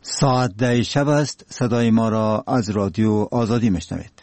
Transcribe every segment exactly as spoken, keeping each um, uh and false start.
ساعت ده شب است. صدای ما را از رادیو آزادی میشنوید.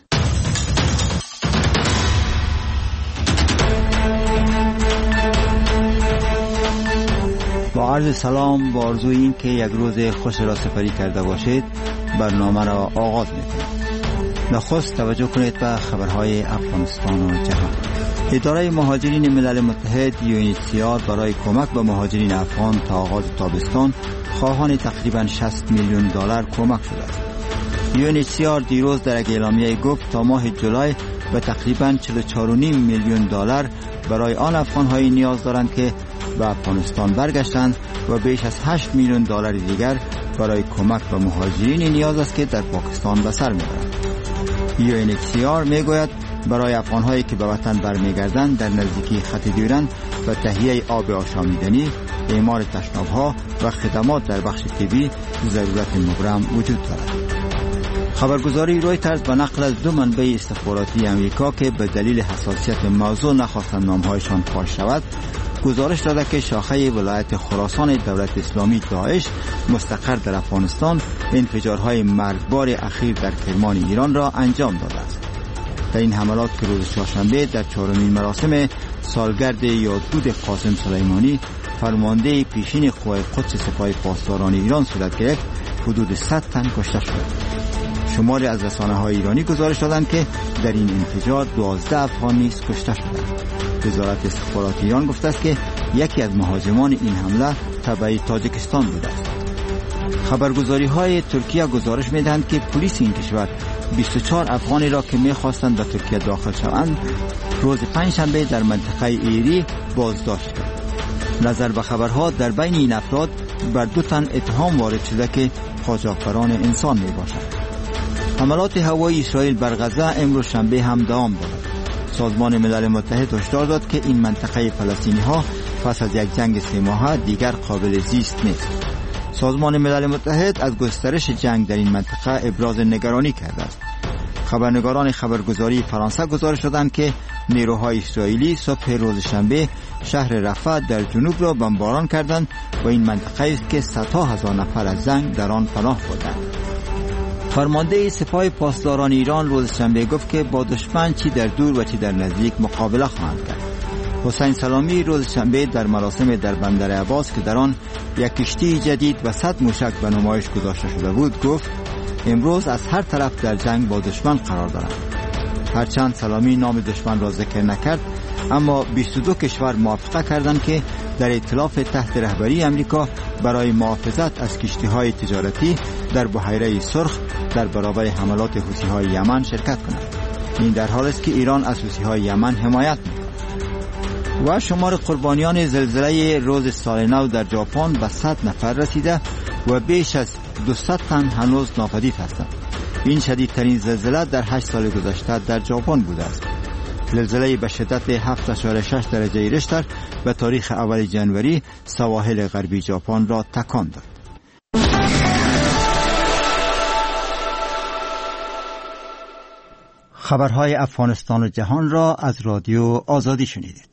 با عرض سلام با آرزوی این که یک روز خوش را سپری کرده باشید، برنامه را آغاز می‌کنیم. نخست توجه کنید به خبرهای افغانستان و جهان. اداره مهاجرین ملل متحد یو ان اچ سی آر برای کمک به مهاجرین افغان تا آغاز تابستان خواهان تقریباً شصت میلیون دلار کمک شده است. یو ان اچ سی آر دیروز در یک اعلامیه گفت تا ماه جولای به تقریباً چهل و چهار و نیم میلیون دلار برای آن افغان‌های نیاز دارند که به افغانستان برگشتند و بیش از هشت میلیون دلار دیگر برای کمک به مهاجرین نیاز است که در پاکستان به سر میبرند. یو ان اچ سی آر میگوید برای افغان‌هایی که به وطن برمیگردند در نزدیکی خط دیرند و تهیه آب آشامیدنی، اعمار تشناب‌ها و خدمات در بخش طبی ضرورت مبرم وجود دارد. خبرگزاری رویترز به نقل از دو منبع استخباراتی امریکا که به دلیل حساسیت موضوع نخواستند نام‌هایشان فاش شود، گزارش داده که شاخه ولایت خراسان دولت اسلامی داعش مستقر در افغانستان انفجارهای مرگبار اخیر در کرمان ایران را انجام داده است. در این حملات که روز چهارشنبه در چهارمین مراسم سالگرد یادبود قاسم سلیمانی فرمانده پیشین قوای قدس سپاه پاسداران ایران صورت گرفت، حدود صد تن کشته شد. شماری از رسانه‌های ایرانی گزارش دادند که در این انفجار دوازده افغان نیز کشته شدند. وزارت استخبارات ایران گفته است که یکی از مهاجمان این حمله تبع تاجیکستان بوده است. خبرگزاری‌های ترکیه گزارش می‌دهند که پلیس این کشور بیست و چهار افغانی را که می‌خواستند به ترکیه داخل شوند روز پنجشنبه در منطقه ایری بازداشت کرد. نظر به خبرها در بین این افراد بر دو تن اتهام وارد شده که قاچاقبران انسان میباشند. حملات هوایی اسرائیل بر غزه امروز شنبه هم دوام دارد. سازمان ملل متحد هشدار داد که این منطقه فلسطینی ها پس از یک جنگ سه ماهه دیگر قابل زیست نیست. سازمان ملل متحد از گسترش جنگ در این منطقه ابراز نگرانی کرده است. خبرنگاران خبرگزاری فرانسه گزارش دادند که نیروهای اسرائیلی صبح روز شنبه شهر رفح در جنوب را بمباران کردند و این منطقه است که صدها هزار نفر از جنگ در آن پناه بردند. فرمانده سپاه پاسداران ایران روز شنبه گفت که با دشمن چی در دور و چی در نزدیک مقابله خواهند کرد. حسین سلامی روز شنبه در مراسم در بندر عباس که در آن یک کشتی جدید و صد موشک به نمایش گذاشته شده بود گفت امروز از هر طرف در جنگ با دشمن قرار دارند. هرچند سلامی نام دشمن را ذکر نکرد، اما بیست و دو کشور موافقه کردند که در ائتلاف تحت رهبری امریکا برای محافظت از کشتی‌های تجارتی در بحیره سرخ در برابر حملات حوثی‌های یمن شرکت کنند. این در حالی است که ایران از حوثی‌های یمن حمایت می‌کند. و شمار قربانیان زلزله روز سال نو در ژاپن به صد نفر رسیده و بیش از دویست تن هنوز ناپدید هستند. این شدیدترین زلزله در هشت سال گذشته در ژاپن بوده است. زلزله به شدت هفت اشاره شش درجه ریشتر به تاریخ اول جنوری سواحل غربی ژاپن را تکان داد. خبرهای افغانستان و جهان را از رادیو آزادی شنیدید.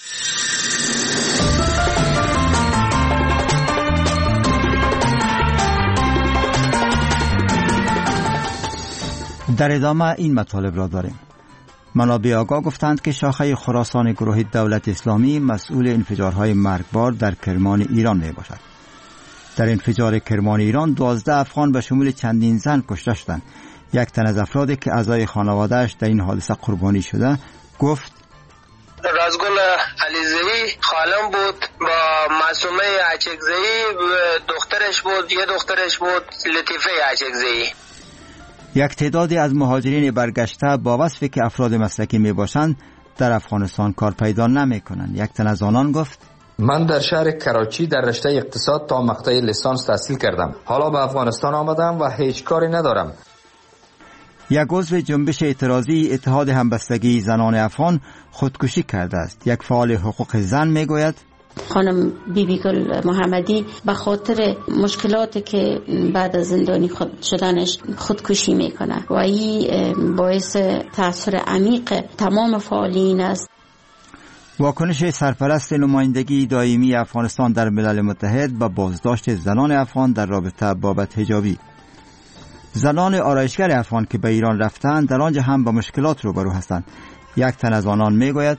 در ادامه این مطالب را داریم. منابع آگاه گفتند که شاخه خراسان گروه دولت اسلامی مسئول انفجارهای مرگبار در کرمان ایران می باشد. در انفجار کرمان ایران دوازده افغان به شمول چندین زن کشته شدند. یک تن از افرادی که اعضای خانواده‌اش در این حادثه قربانی شده گفت رازگل علیزئی خالم بود، با معصومه اچکزئی دخترش بود، یه دخترش بود لطیفه اچکزئی. یک تعدادی از مهاجرین برگشته با وصفی که افراد مسلکی می باشند در افغانستان کار پیدا نمی کنند. یک تن از آنان گفت من در شهر کراچی در رشته اقتصاد تا مقطع لیسانس تحصیل کردم. حالا به افغانستان آمدم و هیچ کاری ندارم. یک عضو جنبش اعتراضی اتحاد همبستگی زنان افغان خودکشی کرده است. یک فعال حقوق زن می گوید خانم بیبی گل محمدی به خاطر مشکلاتی که بعد از زندانی خود شدنش خودکشی میکنه و این باعث تاثیر عمیق تمام فعالین است. واکنش سرپرست نمایندگی دائمی افغانستان در ملل متحد با بازداشت زنان افغان در رابطه با بدحجابی. زنان آرایشگر افغان که به ایران رفتند در آنجا هم با مشکلات روبرو هستند. یک تن از آنان میگوید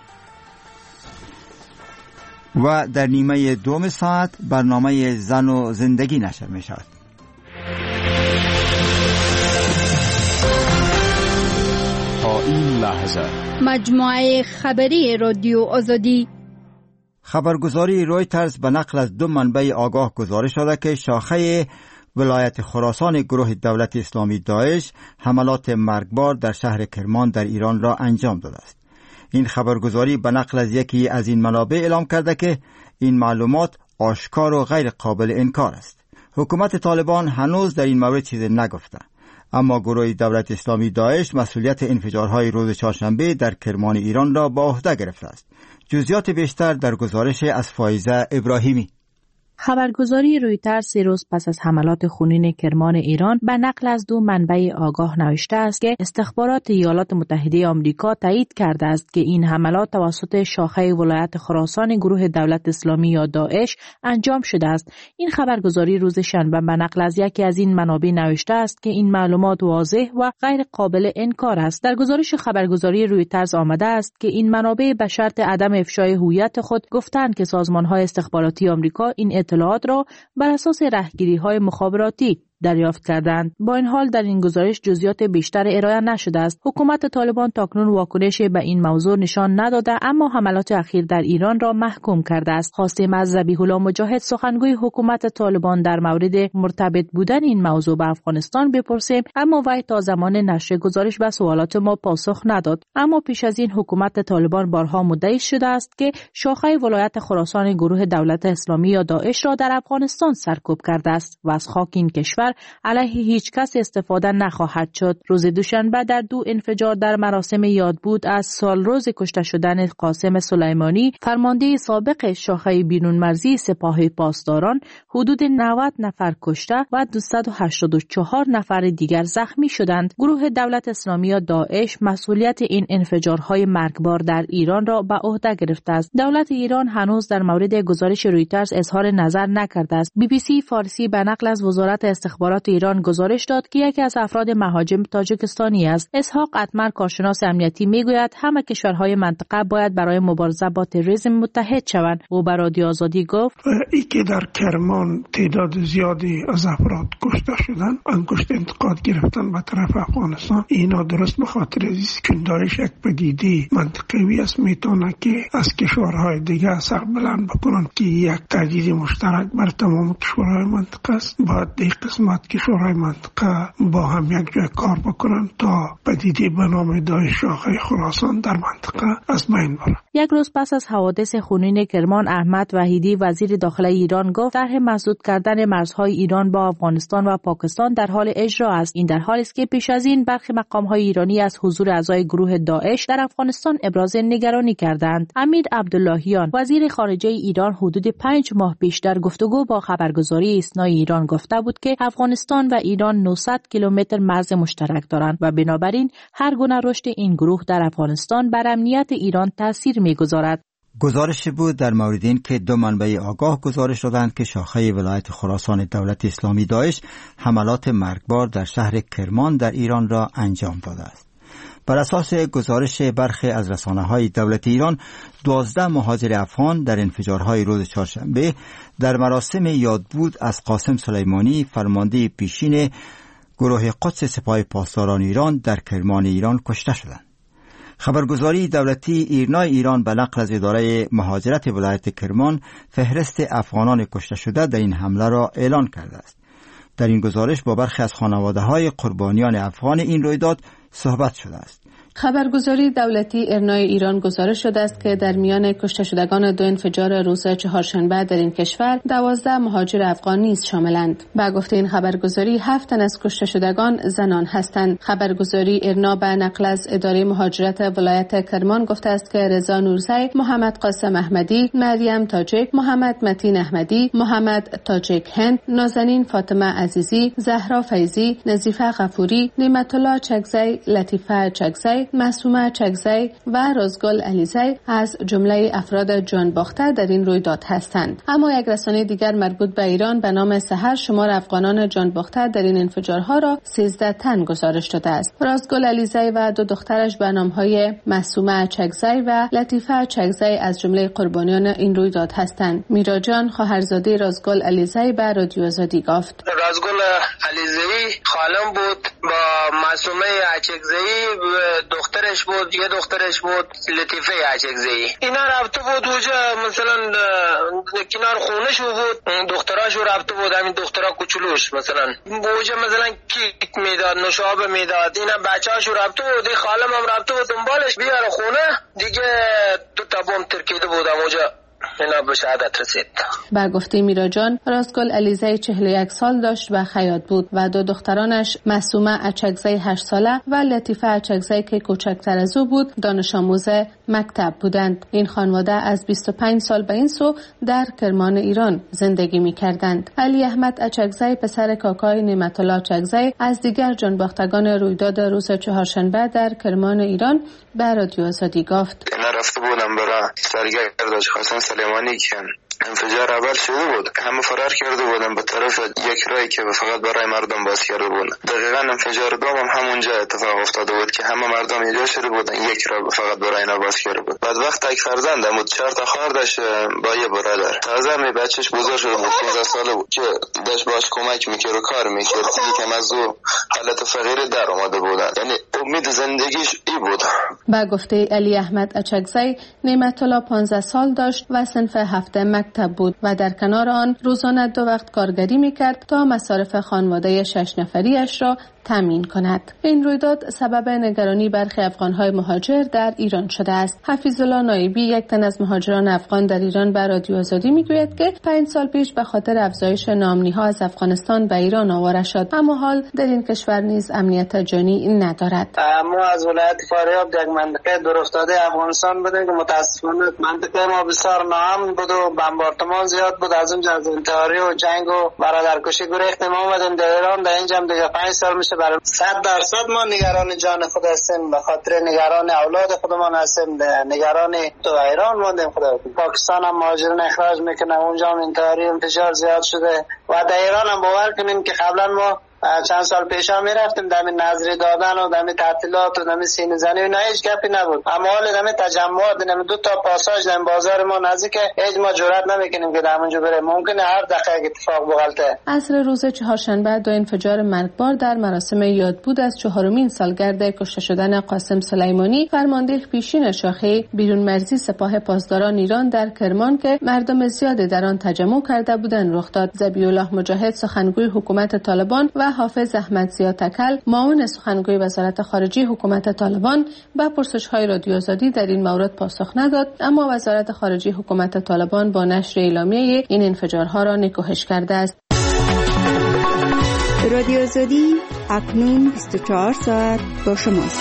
و در نیمه دوم ساعت برنامه زن و زندگی نشر می شود. تا این لحظه مجموعه خبری رادیو آزادی. خبرگزاری رویترز به نقل از دو منبع آگاه گزارش داده که شاخه ولایت خراسان گروه دولت اسلامی داعش حملات مرگبار در شهر کرمان در ایران را انجام داده است. این خبرگزاری به نقل از یکی از این منابع اعلام کرده که این معلومات آشکار و غیر قابل انکار است. حکومت طالبان هنوز در این مورد چیزی نگفته، اما گروه دولت اسلامی داعش مسئولیت انفجارهای روز چهارشنبه در کرمان ایران را به عهده گرفته است. جزئیات بیشتر در گزارش از فایزه ابراهیمی. خبرگزاری رویترز روز پس از حملات خونین کرمان ایران به نقل از دو منبع آگاه نوشته است که استخبارات ایالات متحده آمریکا تایید کرده است که این حملات توسط شاخه ولایت خراسان گروه دولت اسلامی یا داعش انجام شده است. این خبرگزاری روز شنبه به نقل از یکی از این منابع نوشته است که این معلومات واضح و غیر قابل انکار است. در گزارش خبرگزاری رویترز آمده است که این منابع به شرط عدم افشای هویت خود گفتند که سازمان‌های استخباراتی آمریکا این اطلاعات را بر اساس رهگیری‌های مخابراتی دریافت کردند. با این حال در این گزارش جزئیات بیشتر ارائه نشده است. حکومت طالبان تاکنون واکنشی به این موضوع نشان نداده، اما حملات اخیر در ایران را محکوم کرده است. خواستیم از ذبیح الله مجاهد سخنگوی حکومت طالبان در مورد مرتبط بودن این موضوع به افغانستان بپرسیم، اما وی تا زمان نشر گزارش به سوالات ما پاسخ نداد. اما پیش از این حکومت طالبان بارها مدعی شده است که شاخه ولایت خراسان گروه دولت اسلامی یا داعش را در افغانستان سرکوب کرده است و از خاک این کشور علیه هیچ کس استفاده نخواهد شد. روز دوشنبه در دو انفجار در مراسم یادبود از سال روز کشته شدن قاسم سلیمانی، فرمانده سابق شاخه بیرون مرزی سپاه پاسداران، حدود نود نفر کشته و دویست و هشتاد و چهار نفر دیگر زخمی شدند. گروه دولت اسلامی یا داعش مسئولیت این انفجارهای مرگبار در ایران را به عهده گرفته است. دولت ایران هنوز در مورد گزارش رویترز اظهار نظر نکرده است. بی بی سی فارسی به نقل از وزارت استخبارات ایران گزارش داد که یکی از افراد مهاجم تاجیکستانی است. اسحاق اتمر کارشناس امنیتی میگوید همه کشورهای منطقه باید برای مبارزه با تروریسم متحد شوند. او به رادیو آزادی گفت ای که در کرمان تعداد زیادی از افراد کشته شدند، انگشت انتقاد گرفتن به طرف افغانستان، اینا درست به خاطر است که داعش یک پدیده منطقوی است، میتونه که از کشورهای دیگه سر بلند بکنن که یک تهدید مشترک بر تمام کشورهای منطقه است. باید این قسمت کشورهای منطقه با هم یک جای کار بکنن تا پدیده به نام داعش شاخه خراسان در منطقه از بین بره. یک روز پس از حوادث خونین کرمان، احمد وحیدی وزیر داخله ایران گفت طرح مسدود کردن مرزهای ایران با افغانستان و پاکستان در حال اجرا است. این در حالی است که پیش از این برخی مقام‌های ایرانی از حضور اعضای گروه داعش در افغانستان ابراز نگرانی کردند. امیر عبداللهیان وزیر خارجه ایران حدود پنج ماه پیش در گفتگو با خبرگزاری اسنا ایران گفته بود که افغانستان و ایران نهصد کیلومتر مرز مشترک دارند و بنابراین هر گونه رشد این گروه در افغانستان بر امنیت ایران تاثیر می‌گذارد. گزارش بود در مورد این که دو منبع آگاه گزارش دادند که شاخه ولایت خراسان دولت اسلامی داعش حملات مرگبار در شهر کرمان در ایران را انجام داده است. بر اساس گزارش برخی از رسانه‌های دولت ایران، دوازده مهاجر افغان در انفجارهای روز چهارشنبه در مراسم یادبود از قاسم سلیمانی، فرمانده پیشین گروه قدس سپاه پاسداران ایران در کرمان ایران کشته شدند. خبرگزاری دولتی ایرنای ایران به نقل از اداره مهاجرت ولایت کرمان فهرست افغانان کشته شده در این حمله را اعلان کرده است. در این گزارش با برخی از خانواده‌های قربانیان افغان این رویداد صحبت شده است. خبرگزاری دولتی ایرنای ایران گزارش شده است که در میان کشته شدگان دو انفجار روز چهارشنبه در این کشور دوازده مهاجر افغان نیز شاملند. با گفته این خبرگزاری هفت تن از کشته شدگان زنان هستند. خبرگزاری ایرنا به نقل از اداره مهاجرت ولایت کرمان گفته است که رضا نورزی، محمد قاسم احمدی، مریم تاجک، محمد متین احمدی، محمد تاجک هند، نازنین فاطمه عزیزی، زهرا فیضی، نظیفه غفوری، نعمت الله چگزی، لطیفه چگزی، اچکزی، معصومه اچکزی و رازگل علیزی از جمله افراد جان باخته در این رویداد هستند. اما یک رسانه دیگر مربوط به ایران به نام سحر شمار افغانان جان باخته در این انفجارها را سیزده تن گزارش داده است. رازگل علیزی و دو دخترش به نام‌های معصومه اچکزی و لطیفه اچکزی از جمله قربانیان این رویداد هستند. میرا جان خواهرزاده رازگل علیزی به رادیو آزادی گفت: رازگل علیزی خالم بود، با معصومه اچکزی دخترش بود، یه دخترش بود لطیفه اچکزی. اینا رفته بود وجه مثلا کنار خونش بود، دختراش رفته بود، همین دخترا کوچولوش مثلا وجه مثلا کیک میداد، نوشابه میداد، اینا بچه‌هاشو رفته بود، خالم هم رفته بود دنبالش بیاره خونه دیگه. دو تا بم ترکیده بود اونجا، اینا به شهادت رسید. با گفته میرا جان، رازگل علیزی چهل و یک سال داشت و خیاط بود و دو دخترانش معصومه اچکزی هشت ساله و لطیفه اچکزی که کوچکتر از او بود دانش آموز مکتب بودند. این خانواده از بیست و پنج سال به این سو در کرمان ایران زندگی می کردند. علی احمد اچکزی پسر کاکای نعمت الله اچکزی از دیگر جانباختگان رویداد روز چهارشنبه در کرمان ایران به رادیو آزادی گفت: اینا رفته بودم برای سرگرد داشت خواستن سلیمانی که انفجار اول شده بود، همه فرار کرده بودن به طرف یک راهی که فقط برای مردم باز کرده بودن. دقیقاً انفجار دوم هم همونجا اتفاق افتاده بود که همه مردم اینجا شده بودن، یک راه فقط برای اینا باز کرده بود. بعد وقت یک فرزند بود، چهار تا خواهر داشت با یه برادر. تازه می بچه‌ش بزرگ شده بود، پانزده ساله بود که داشت باش کمک میکرد و کار میکرد، یکم از او حالت فقیری در اومده بودن، یعنی امید زندگیش ای بود. با گفته علی احمد اچکزی، نعمت الله پانزده سال داشت و صنف هفته مکتب بود و در کنار آن روزانه دو وقت کارگری میکرد تا مصارف خانواده شش نفریش را تامین کند. این رویداد سبب نگرانی برخی افغان‌های مهاجر در ایران شده است. حفیظ الله نایبی، یک تن از مهاجران افغان در ایران، بر رادیو آزادی میگوید که پنج سال پیش به خاطر افزایش نامنی‌ها از افغانستان به ایران آواره شد، اما حال در این کشور نیز امنیت جانی ندارد. ما از ولایت فاریاب در منطقه دورافتاده افغانستان بودیم که متاسفانه منطقه ما بسیار ناامن بود و بمباردمان زیاد بود. از اونجا از انتحاری و جنگ و برادرکشی گریختیم اومدیم در ایران. در اینجا هم دیگه پنج سال میشه. برای صد درصد ما نگران جان خود هستیم، به خاطر نگران اولاد خودمان هستیم، نگران تو ایران موندیم. خدا پاکستان هم مهاجرین اخراج میکنه، اونجا هم انتحاری انفجار زیاد شده و در ایران هم باور کنیم که قبلا ما چند سال پیش هم میرفتیم دمی نظری دادن و دمی تعطیلات و دمی سینه زنی و نه هیچ گپی نبود، اما حال دمی تجمعات دمی دو تا پاساژ دمی بازار ما نزدیک هیچ ما جرئت نمیکنیم که دمونجا بریم، ممکنه هر دقیقه اتفاق بغلطه. عصر روز چهارشنبه دو انفجار مرگبار در مراسم یادبود از چهارمین سالگرد کشته شدن قاسم سلیمانی، فرمانده پیشین شاخه بیرون مرزی سپاه پاسداران ایران در کرمان که مردم زیادی در آن تجمع کرده بودند رخ داد. ذبیح الله مجاهد، سخنگوی حکومت طالبان، و حافظ احمد ضیا تکل، معاون سخنگوی وزارت خارجه حکومت طالبان، به پرسش‌های رادیو آزادی در این مورد پاسخ نداد، اما وزارت خارجه حکومت طالبان با نشر اعلامیه این انفجارها را نکوهش کرده است. رادیو آزادی اکنون بیست و چهار ساعت با شماست.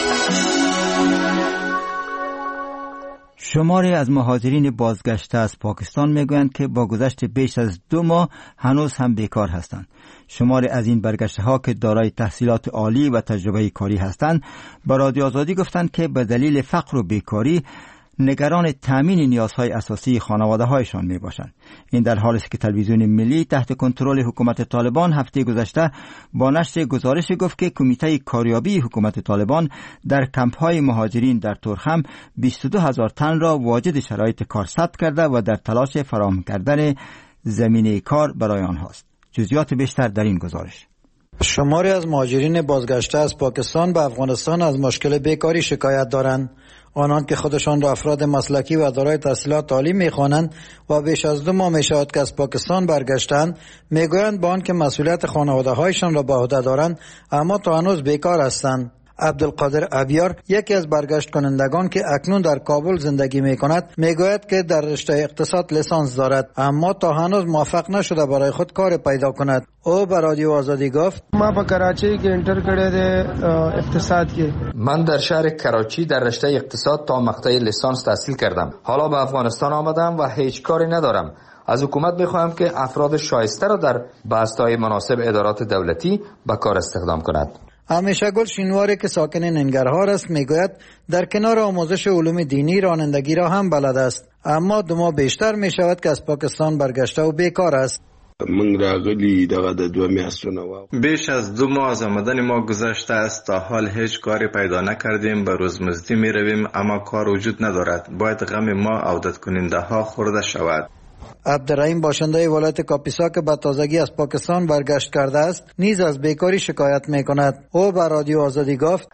شماری از مهاجرین بازگشته از پاکستان میگویند که با گذشت بیش از دو ماه هنوز هم بیکار هستند. شماری از این برگشته ها که دارای تحصیلات عالی و تجربه کاری هستند با رادیو آزادی گفتند که به دلیل فقر و بیکاری نگران تامین نیازهای اساسی خانواده هایشان می باشند. این در حالی است که تلویزیون ملی تحت کنترل حکومت طالبان هفته گذشته با نشر گزارش گفت که کمیته کاریابی حکومت طالبان در کمپ های مهاجرین در تورخم بیست و دو هزار تن را واجد شرایط کار ثبت کرده و در تلاش فراهم کردن زمینه کار برای آنهاست. جزئیات بیشتر در این گزارش. شماری از مهاجرین بازگشته از پاکستان به افغانستان از مشکل بیکاری شکایت دارند. آنان که خودشان را افراد مسلکی و دارای تحصیلات عالی می‌خوانند و بیش از دو ماه می‌شود که از پاکستان برگشتند، می‌گویند با آنکه مسئولیت خانواده‌هایشان را به عهده دارند اما تا هنوز بیکار هستند. عبدالقادر ابیار، یکی از برگشت کنندگان که اکنون در کابل زندگی می کند، می گوید که در رشته اقتصاد لیسانس دارد اما تا هنوز موفق نشده برای خود کار پیدا کند. او به رادیو آزادی گفت: ما په کراچی کې انټر کړی دی اقتصاد کې. من در شهر کراچی در رشته اقتصاد تا مقطع لیسانس تحصیل کردم. حالا به افغانستان آمدم و هیچ کاری ندارم. از حکومت میخواهم که افراد شایسته را در بسته‌های مناسب ادارات دولتی به کار استخدام کند. همیشه گل شینواری که ساکن ننگرهار است میگوید در کنار آموزش علوم دینی رانندگی را هم بلد است، اما دو ماه بیشتر می شود که از پاکستان برگشته و بیکار است. من راغلی دغه د دوه میاشتونه بیش از دو ماه از آمدن ما گذشته است، تا حال هیچ کاری پیدا نکردیم. به روزمزدی می رویم اما کار وجود ندارد. باید غم ما عودت کننده ها خورده شود. عبدالرحیم باشنده ولایت کاپیسا که به تازگی از پاکستان برگشت کرده است نیز از بیکاری شکایت می کند. او به رادیو آزادی گفت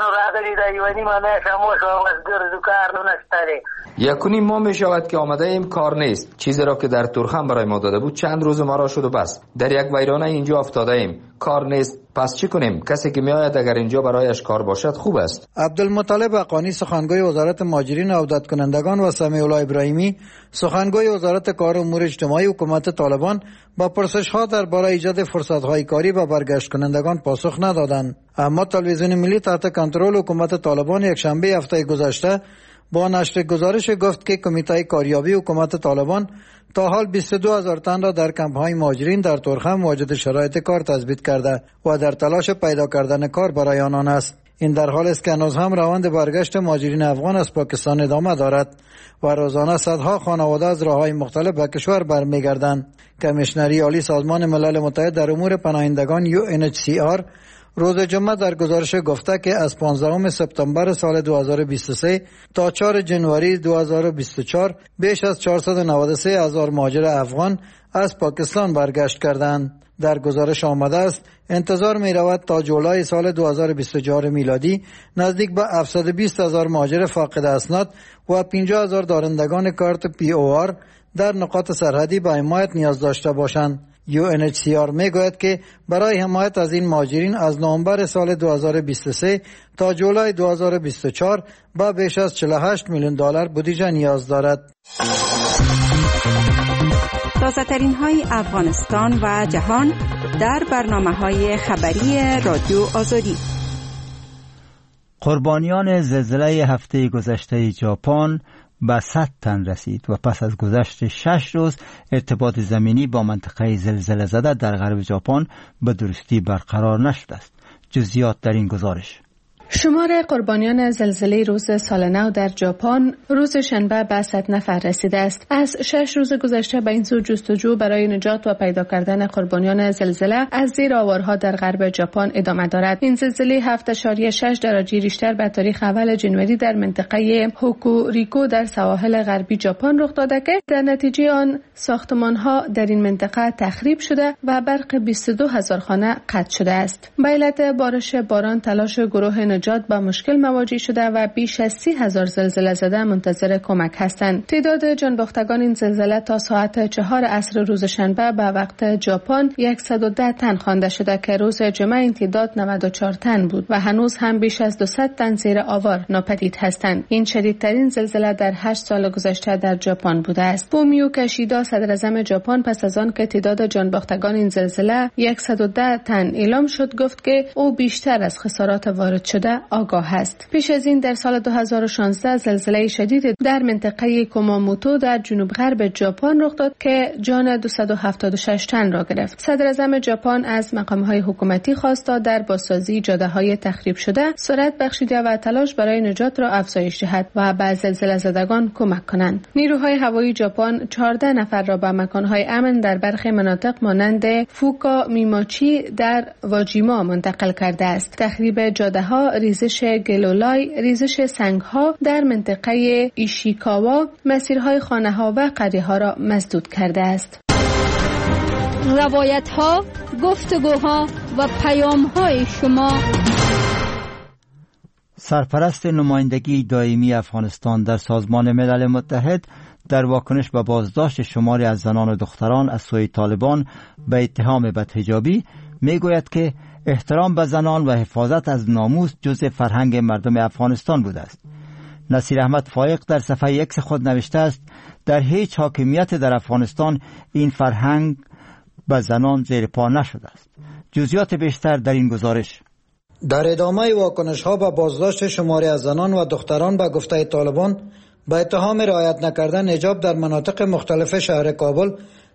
یکونی ما می شود که آمده ایم، کار نیست. چیزی را که در تورخم برای ما داده بود چند روز ما را شد و بس. در یک ویرانه اینجا افتاده ایم، کار نیست. پس چی کنیم؟ کسی که می آید اگر اینجا برایش کار باشد خوب است. عبدالمطلب حقانی سخنگوی وزارت مهاجرین و عودت کنندگان و سمیع الله ابراهیمی سخنگوی وزارت کار و امور اجتماعی حکومت طالبان با پرسش‌ها درباره ایجاد فرصت‌های کاری به برگشت کنندگان پاسخ ندادند. اما تلویزیون ملی تحت کنترل حکومت طالبان یک شنبه هفته گذشته با نشر گزارش گفت که کمیته کاریابی حکومت طالبان تا حال بیست و دو هزار تن را در کمپ‌های مهاجرین در تورخم واجد شرایط کار تثبیت کرده و در تلاش پیدا کردن کار برای آنان است. این در حالی است که هنوز هم روند برگشت مهاجرین افغان از پاکستان ادامه دارد و روزانه صدها خانواده از راه‌های مختلف به کشور برمیگردند. کمیشنری عالی سازمان ملل متحد در امور پناهندگان یو ان اچ سی آر روز جمعه در گزارش گفته که از پانزدهم سپتامبر سال دو هزار و بیست و سه تا چهارم ژانویه دو هزار و بیست و چهار بیش از چهارصد و نود و سه هزار مهاجر افغان از پاکستان برگشت کردند. در گزارش آمده است انتظار می رود تا جولای سال دو هزار و بیست و چهار میلادی نزدیک به هفتصد و بیست هزار مهاجر فاقد اسناد و پنجاه هزار دارندگان کارت پی او آر در نقاط سرحدی به حمایت نیاز داشته باشند. یو ان اچ سی آر می گوید که برای حمایت از این مهاجرین از نوامبر سال دو هزار و بیست و سه تا جولای دو هزار و بیست و چهار با بیش از چهل و هشت میلیون دلار بودجه نیاز دارد. تازه ترین های افغانستان و جهان در برنامه های خبری رادیو آزادی. قربانیان زلزله هفته گذشته ژاپن به صد تن رسید و پس از گذشت شش روز ارتباط زمینی با منطقه زلزله زده در غرب ژاپن به درستی برقرار نشده است. جزئیات در این گزارش. شمار قربانیان زلزله روز سال نو در ژاپن روز شنبه به صد نفر رسیده است. از شش روز گذشته به این سو جستجو برای نجات و پیدا کردن قربانیان زلزله از زیر آوارها در غرب ژاپن ادامه دارد. این زلزله هفت ممیز شش درجه ریشتر به تاریخ اول ژانویه در منطقه هوکوریکو در سواحل غربی ژاپن رخ داده که در نتیجه آن ساختمان‌ها در این منطقه تخریب شده و برق بیست و دو هزار خانه قطع شده است. به علت بارش باران تلاش گروه نجات با مشکل مواجه شده و بیش از سی هزار زلزله زده منتظر کمک هستند. تعداد جانباختگان این زلزله تا ساعت چهار عصر روز شنبه به وقت ژاپن صد و ده تن خوانده شده که روز جمعه این تعداد نود و چهار تن بود و هنوز هم بیش از دویست تن زیر آوار ناپدید هستند. این شدیدترین زلزله در هشت سال گذشته در ژاپن بوده است. فومیو کشیدا صدر اعظم ژاپن پس از آن که تعداد جانباختگان این زلزله صد و ده تن اعلام شد گفت که او بیشتر از خسارات وارد شده آگاه است. پیش از این در سال دو هزار و شانزده زلزله شدید در منطقه کوماموتو در جنوب غرب ژاپن رخ داد که جان دویست و هفتاد و شش تن را گرفت. صدر اعظم ژاپن از مقام‌های حکومتی خواست تا در بازسازی جاده‌های تخریب شده سرعت بخشیده و تلاش برای نجات را افزایش دهد و به زلزله زدگان کمک کنند. نیروهای هوایی ژاپن چهارده نفر را به مکان‌های امن در برخی مناطق مانند فوکا میماچی در واجیما منتقل کرده است. تخریب جاده‌ها، ریزش گلولای، ریزش سنگ‌ها در منطقه ایشیکاوا مسیرهای خانه‌ها و قریه‌ها را مسدود کرده است. روایت‌ها، گفتگوها و پیام‌های شما. سرپرست نمایندگی دائمی افغانستان در سازمان ملل متحد در واکنش به بازداشت شماری از زنان و دختران از سوی طالبان به اتهام بدحجابی میگوید که احترام به زنان و حفاظت از ناموس جزء فرهنگ مردم افغانستان بوده است. نصیر احمد فایق در صفحه ایکس خود نوشته است در هیچ حاکمیت در افغانستان این فرهنگ به زنان زیر پا نشده است. جزئیات بیشتر در این گزارش. در ادامه واکنش ها به بازداشت شماری از زنان و دختران به گفته طالبان به اتهام رعایت نکردن حجاب در مناطق مختلف شهر کابل،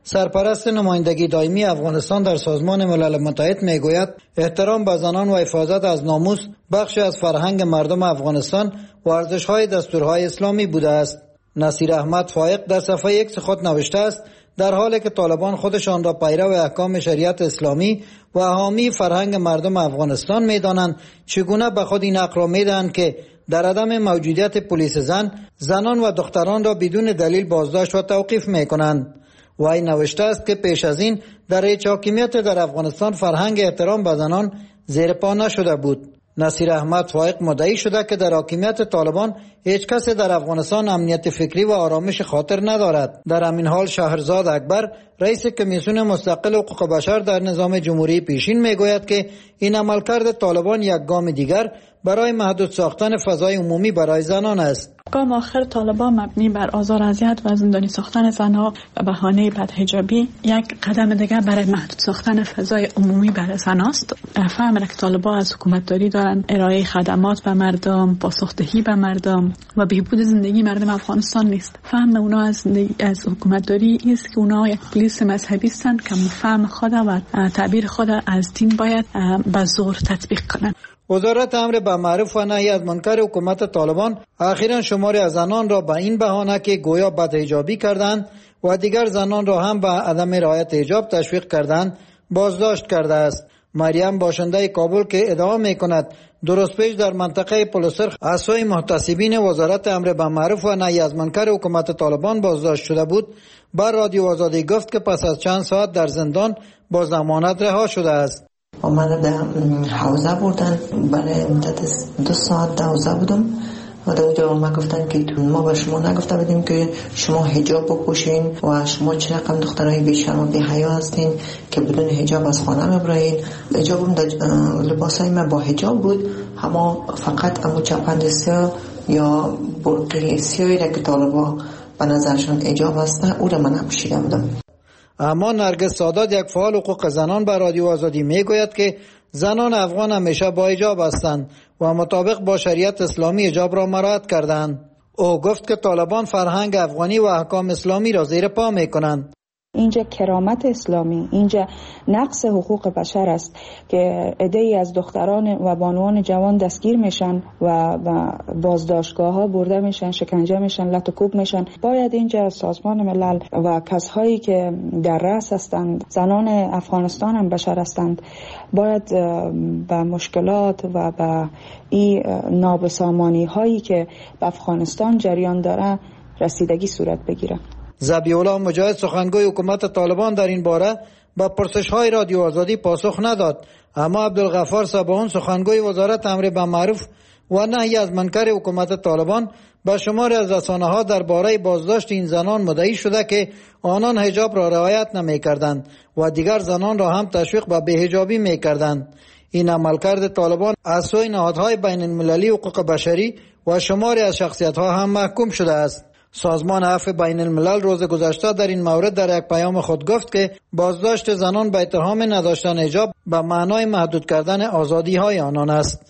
سرپرست نمایندگی دائمی افغانستان در سازمان ملل متحد میگوید احترام به زنان و حفاظت از ناموس بخشی از فرهنگ مردم افغانستان و ارزش‌های دستورهای اسلامی بوده است. نصیر احمد فائق در صفحه یک خود نوشته است در حالی که طالبان خودشان را پیرو احکام شریعت اسلامی و حامی فرهنگ مردم افغانستان می‌دانند، چگونه به خود این حق را می‌دهند که در عدم موجودیت پلیس زن، زنان و دختران را بدون دلیل بازداشت و توقیف می‌کنند. و این نوشته است که پیش از این در هیچ حاکمیت در افغانستان فرهنگ احترام به زنان زیر پا نشده بود. نصیر احمد فائق مدعی شده که در حاکمیت طالبان هیچ کس در افغانستان امنیت فکری و آرامش خاطر ندارد. در همین حال شهرزاد اکبر رئیس کمیسیون مستقل حقوق بشر در نظام جمهوری پیشین میگوید که این عملکرد طالبان یک گام دیگر برای محدود ساختن فضای عمومی برای زنان است. گام آخر طالبان مبنی بر آزار اذیت و زندانی ساختن زنها و بهانه بدحجابی یک قدم دیگر برای محدود ساختن فضای عمومی برای زنان است. فهم که طالبان از حکومتداری دارند ارائه خدمات به مردم، پاسخدهی به مردم و بهبود زندگی مردم افغانستان نیست. فهم اونا از از حکومتداری است که اونا یک پلیس مذهبی هستند که فهم خود و تعبیر خود از دین باید به زور تطبیق کنند. وزارت امر به معروف و نهی از منکر حکومت طالبان اخیراً شماری از زنان را به این بهانه که گویا بدحجابی کردند و دیگر زنان را هم به عدم رعایت حجاب تشویق کردند بازداشت کرده است. مریم باشنده کابل که ادعا می‌کند درست پیش در منطقه پلسرخ اسای محتسبین وزارت امر به معروف و نهی از منکر حکومت طالبان بازداشت شده بود، بر رادیو آزادی گفت که پس از چند ساعت در زندان با ضمانت رها شده است. من به حوزه بردن برای مدت دو ساعت دوزه بودم و در اونجا ما گفتن که ما به شما نگفته بودیم که شما حجاب بپوشین و شما چه رقم دخترای بیشرم و بی‌حیا هستین که بدون حجاب از خانه مبرین. حجابم در لباسای من با حجاب بود، اما فقط امو چپند سیاه یا برقی سیاهی را که طالبا به نظرشان حجاب هسته او را من نپوشیده بودم. اما نرگس سادات یک فعال حقوق زنان به رادیو آزادی میگوید که زنان افغان همیشه با حجاب هستند و مطابق با شریعت اسلامی حجاب را مراعات کردند. او گفت که طالبان فرهنگ افغانی و احکام اسلامی را زیر پا میکنند. اینجا کرامت اسلامی، اینجا نقص حقوق بشر است که عده‌ای از دختران و بانوان جوان دستگیر میشن و بازداشتگاه ها برده میشن، شکنجه میشن، لط و کوب میشن. باید اینجا سازمان ملل و کسایی که در رأس هستند، زنان افغانستان هم بشر هستند، باید به مشکلات و به این نابسامانی هایی که به افغانستان جریان داره رسیدگی صورت بگیره. ذبیح الله مجاهد سخنگوی حکومت طالبان در این باره به پرسش‌های رادیو آزادی پاسخ نداد، اما عبدالغفار صباحون سخنگوی وزارت امر به معروف و نهی از منکر حکومت طالبان به شماری از رسانه‌ها درباره بازداشت این زنان مدعی شده که آنان حجاب را رعایت نمی‌کردند و دیگر زنان را هم تشویق به بی‌حجابی می‌کردند. این عملکرد طالبان از سوی نهادهای بین المللی حقوق بشری و شماری از شخصیت‌ها هم محکوم شده است. سازمان عفو بین الملل روز گذشته در این مورد در یک پیام خود گفت که بازداشت زنان به اتهام نداشتن حجاب به معنای محدود کردن آزادی های آنان است.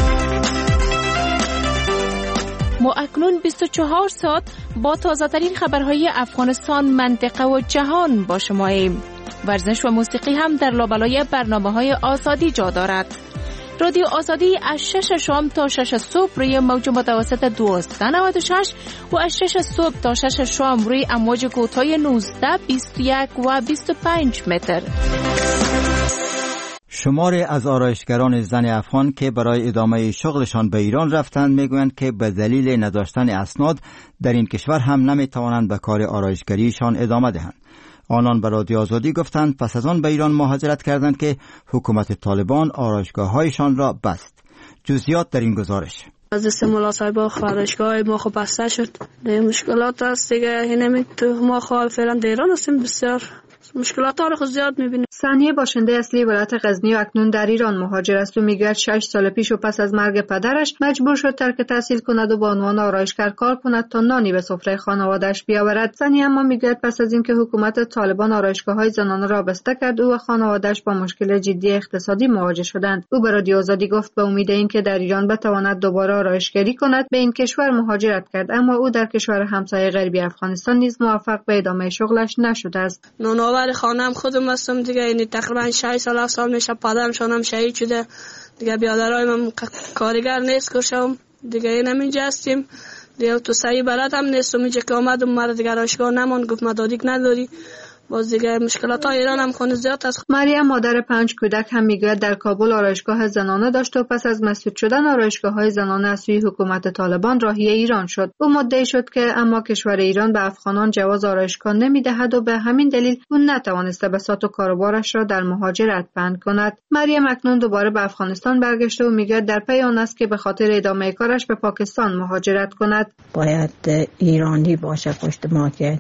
ما اکنون بیست و چهار ساعت با تازه ترین خبرهای افغانستان، منطقه و جهان با شماییم. ورزش و موسیقی هم در لابلای برنامه‌های آزادی جا دارد. رادیو آزادی از شش شام تا شش صبح روی موج متوسط دویست و نود و شش و از شش صبح تا شش شام روی امواج کوتاه نوزده، بیست و یک و بیست و پنج متر. شماری از آرایشگران زن افغان که برای ادامه شغلشان به ایران رفتند میگویند که به دلیل نداشتن اسناد در این کشور هم نمیتوانند به کار آرایشگریشان ادامه دهند. آنان به رادیو آزادی گفتند پس از آن به ایران مهاجرت کردند که حکومت طالبان آرایشگاه‌هایشان را بست. جزئیات در این گزارش. از دست ملا صاحب خارجگاه ما خو بسته شد. مشکلات است دیگه، اینم تو ما خو فعلا در ایران هستیم، بسیار مشکلات رو خود زیاد می‌بینیم. ثانیه باشنده اصلی ولایت غزنی و اکنون در ایران مهاجر است و میگوید شش سال پیش و پس از مرگ پدرش مجبور شد ترک تحصیل کند و به عنوان آرایشگر کار کند تا نانی به سفره خانواده‌اش بیاورد. ثانیه اما میگوید پس از اینکه حکومت طالبان آرایشگاه‌های زنانه را بسته کرد او و خانواده‌اش با مشکل جدی اقتصادی مواجه شدند. او به رادیو آزادی گفت به امید اینکه در ایران بتواند دوباره آرایشگری کند به این کشور مهاجرت کرد، اما او در کشور همسایه غربی افغانستان نیز موفق به ادامه شغلش نشده است. نونآور خانم خودم هستم دیگه، یعنی تقریبا شش سال هفت سال میشه پدرم شونم شهید شده دیگه، بیادرای من کارگر نیست کشم دیگه، این همینجا هستیم دیگه. تو سعی برات هم نیستم اینجا که آمدم مرا دیگه آرایشگاه نمان، گفت مدارک نداری، باز دیگه مشکلات های ایران هم خونه زیاد است. مریم مادر پنج کودک هم میگوید در کابل آرایشگاه زنانه داشت و پس از مسدود شدن آرایشگاه‌های زنانه از سوی حکومت طالبان راهی ایران شد. او مدعی شد که اما کشور ایران به افغانان جواز آرایشگاه نمیدهد و به همین دلیل او نتوانسته بساط و کاروبارش را در مهاجرت بند کند. مریم اکنون دوباره به افغانستان برگشته و میگوید در پی آن است که به خاطر ادامه کارش به پاکستان مهاجرت کند. باید ایرانی باشه پشت ما که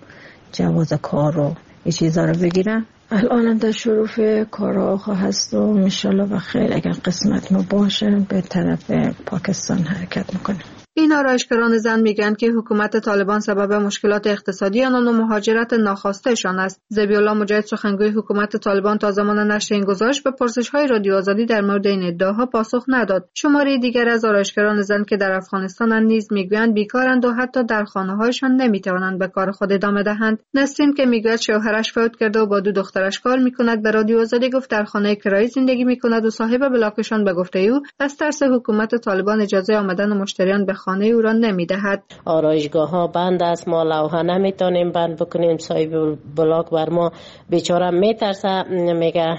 جواز کار و این چیزا رو بگیرم. الان در شروع کارها هست و انشالله و خیر اگر قسمت ما باشه به طرف پاکستان حرکت میکنه. این آرایشگران زن میگن که حکومت طالبان سبب مشکلات اقتصادی آنان و مهاجرت ناخواستهشان است. ذبیح‌الله مجاهد سخنگوی حکومت طالبان تا زمان نشر این گزارش به پرسش‌های رادیو آزادی در مورد این ادعاها پاسخ نداد. شماره دیگر از آرایشگران زن که در افغانستان نیز میگویند بیکارند و حتی در خانه‌هایشان نمیتوانند به کار خود ادامه دهند. نسرین که میگوید شوهرش فوت کرده و با دو دخترش کار میکند به رادیو آزادی گفت در خانه کرایه زندگی میکند و صاحب بلاکشان به گفته او از ترس حکومت طالبان اجازه آمدن مشتریان به خانه او را نمیدهد. آرایشگاه ها بند است، ما لوحه نمیتونیم بند بکنیم، صاحب بلاک بر ما بیچاره میترسه، میگه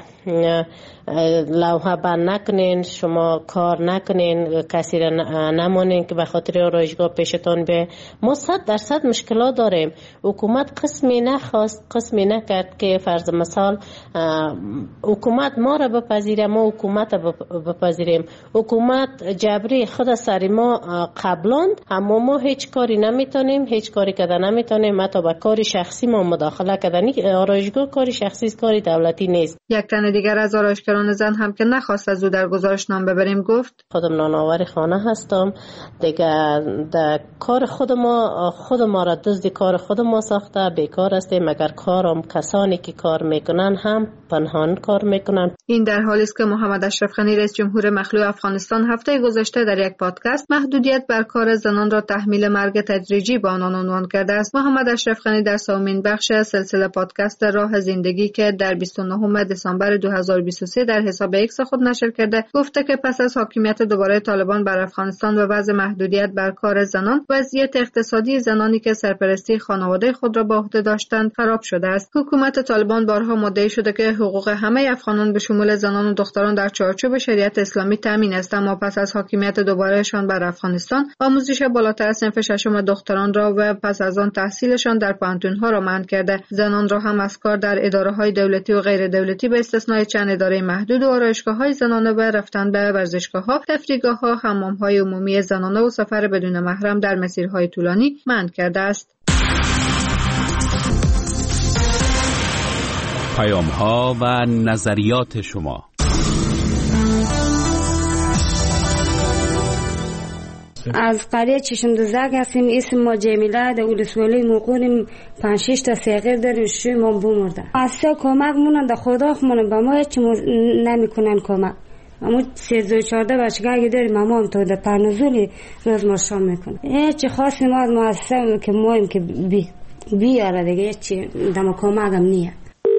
لوحه بند نکنین، شما کار نکنین، کسی را نمانین که به خاطر آرایشگاه پیشتان به ما. صد درصد مشکلات داریم. حکومت قسمی نخواست، قسمی نکرد که فرض مثال حکومت ما را بپذیره، ما حکومت بپذیریم. حکومت جبری خود سر ما قبلاند، اما ما هیچ کاری نمیتونیم، هیچ کاری کردن نمیتونیم، حتی به کار شخصی ما مداخله کردن. آرایشگاه کاری شخصی است، کاری دولتی نیست. یک تن دیگر از آرایشگران زن هم که نخواست از او در گزارش نام ببریم گفت خودم نانآور خانه هستم دیگه، در کار خود ما خود ما را دزد کار خود ما ساخته، بیکار هستیم. مگر کارم کسانی که کار میکنن هم پنهان کار میکنن. این در حالی است که محمد اشرف غنی رئیس جمهور مخلوع افغانستان هفته گذشته در یک پادکست محدودیت بر کار زنان را تحمیل مرگ تدریجی با آنان عنوان کرده است. محمد اشرف غنی در سومین بخش سلسله پادکست راه زندگی که در بیست و نهم دسامبر دو هزار و بیست و سه در حساب ایکس خود نشر کرده گفته که پس از حاکمیت دوباره طالبان بر افغانستان و وضع محدودیت بر کار زنان، وضعیت اقتصادی زنانی که سرپرستی خانواده خود را به عهده داشتند خراب شده است. حکومت طالبان بارها مدعی شده که حقوق همه افغانان به شمول زنان و دختران در چارچوب شریعت اسلامی تامین است، اما پس از حاکمیت دوبارهشان بر افغانستان آموزش بالاتر از صنف ششم دختران را و پس از آن تحصیلشان در پانتون‌ها را منع کرده. زنان را هم از کار در اداره‌های دولتی و غیر دولتی به استثنای چند اداره محدود و آرایشگاه‌های زنانه به رفتن به ورزشگاه‌ها، تفریحگاه‌ها، حمام‌های عمومی زنانه و سفر بدون محرم در مسیرهای طولانی منع کرده است. پیام‌ها و نظریات شما. از قریه چشم‌دوزک هستیم. اسم ما جمیله، در ولسوالی موقعیم پنج شش تا سیغیر داریم، شوی ما بمرده. اصلا کمک مونن در خدا خمونن به ما هیچ نمیکنن کمک. اما سیزده و چهارده بچگاه اگه داریم اما هم تا در پرنزولی روز ما شام میکنه. هیچ خاصی ما از مؤسسه که مایم که بی بیاره دیگه هیچ دم کمک هم نیه.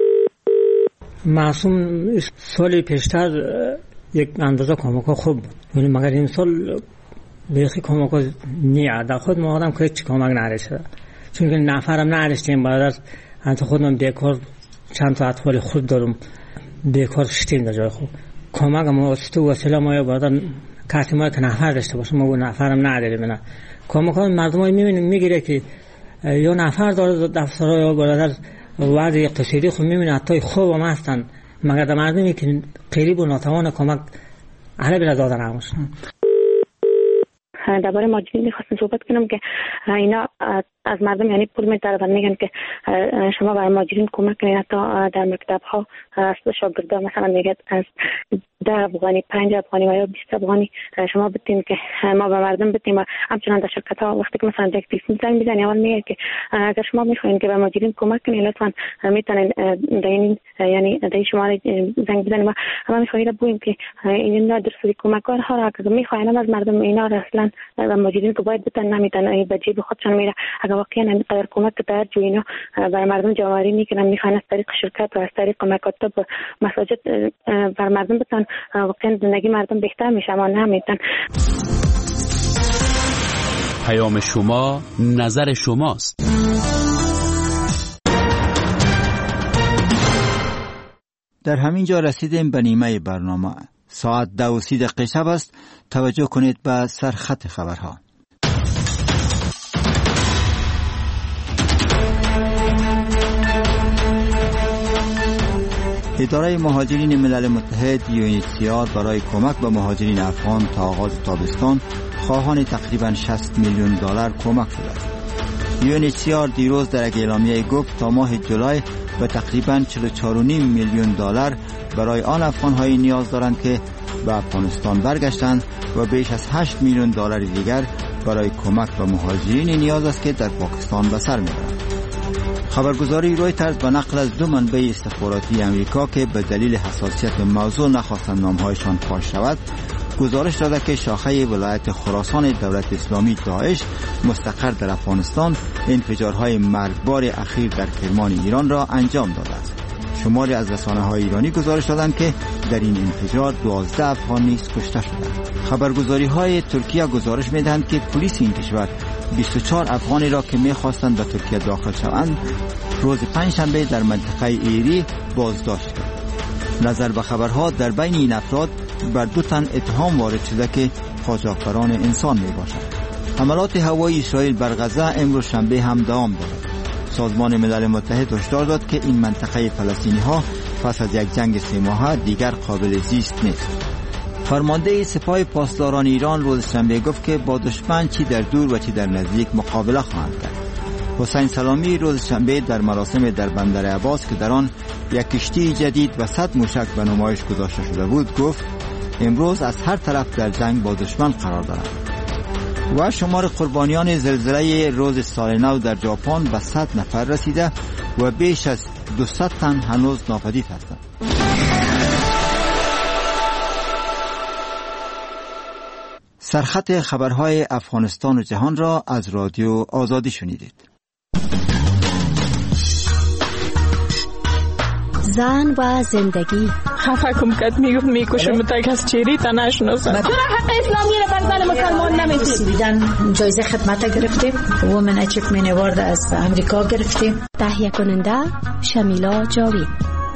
معصوم سال پیشتر یک اندازه کمک خوب بود، ولی مگر این سال بیخی کمک نیه. در خود ما آدم که هیچ کمک نرسیده، چون که نفرم نرسیدیم. بعد از خودم بیکار چند تا اطفال خود دارم، بیکار شدیم در جای خوب. کمک ما واسطه وسیله ما بعد کارت ما که نفر داشته باشه، ما نفرم نداریم. نه کمک ها مردم ها میبینیم میگیره که یا نفر داره دفترها یا برادر وضع اقتصادی خود میبینه حتی خوب هم هستن، مگر در مردمی که قریب و ناتوان کمک اهل بلا دادن هموشن. درباره ماجرین میخواستم صحبت کنم که اینا از مردم یعنی پول می‌طلبن، میگن که شما برای مهاجرین کمک کنید. حتی در مکتب‌ها از شاگردان مثلا میگه از ده افغانی، پنج افغانی و یا بیست افغانی شما بتین که ما به مردم بتیم. همچنان در شرکت‌ها وقتی که مثلا یک تلفن زنگ میزنی اول میگه که اگر شما میخواین که به مهاجرین کمک کنید لطفاً میتونین در این یعنی در شماره زنگ بزنید. ما میخوایم بگوییم که این درصدی کمک‌ها را که میخواین از مردم اینا را اصلا و مهاجرین که باید بتن نمیتونن به جیب خودشون میره. اگر واقعا این قدر کمک که در جو اینا برای مردم جمع‌آوری میکنن، میخوان از طریق شرکت و از طریق مکاتب و مساجد بر مردم بتن، واقعا زندگی مردم بهتر میشه. ما نمیتون. پیام شما نظر شماست. در همین جا رسیدیم به نیمه برنامه. ساعت دو و سی دقیقه شب است. توجه کنید به سرخط خبرها. اداره مهاجرین ملل متحد یو ان اچ سی آر برای کمک به مهاجرین افغان تا آغاز تابستان خواهان تقریباً شصت میلیون دلار کمک شده است. یو ان اچ سی آر دیروز در یک اعلامیه گفت تا ماه جولای به تقریباً چهل و چهار و نیم میلیون دلار برای آن افغان‌های نیاز دارند که به افغانستان برگشتند و بیش از هشت میلیون دلار دیگر برای کمک به مهاجرین نیاز است که در پاکستان به سر میبرند. خبرگزاری رویترز به نقل از دو منبع استخباراتی امریکا که به دلیل حساسیت موضوع نخواستند نامهایشان فاش شود، گزارش داده که شاخه ولایت خراسان دولت اسلامی داعش مستقر در افغانستان انفجارهای مرگبار اخیر در کرمان ایران را انجام داده است. شماری از رسانه‌های ایرانی گزارش دادند که در این انفجار دوازده افغان نیز کشته شدند. خبرگزاری‌های ترکیه گزارش می‌دهند که پلیس این کشور بیست و چهار افغانی را که می‌خواستند به ترکیه داخل شوند روز پنجشنبه در منطقه ایری بازداشت کرد. نظر به خبرها در بین این افراد بر دو تن اتهام وارد شده که قاچاقبران انسان میباشند. حملات هوایی اسرائیل بر غزه امروز شنبه هم دوام دارد. سازمان ملل متحد هشدار داد که این منطقه فلسطینی ها پس از یک جنگ سه ماهه دیگر قابل زیست نیست. فرمانده سپاه پاسداران ایران روز شنبه گفت که با دشمن چی در دور و چی در نزدیک مقابله خواهند کرد. حسین سلامی روز شنبه در مراسم در بندر عباس که در آن یک کشتی جدید و صد موشک به نمایش گذاشته شده بود گفت امروز از هر طرف در جنگ با دشمن قرار دارند. و شمار قربانیان زلزله روز سال نو در ژاپن به صد نفر رسیده و بیش از دویست تن هنوز ناپدید هستند. سرخط خبرهای افغانستان و جهان را از رادیو آزادی شنیدید. زن و زندگی خفه کم کد میگفت میکشم تک از چیری تا نشناسم. چرا حق اسلامی را بر زن مسلمان نمیتید؟ بیدن جایزه خدمت گرفتیم، وومن اچیومنت اوارد از امریکا گرفتیم. تهیه کننده شمیلا جاوید.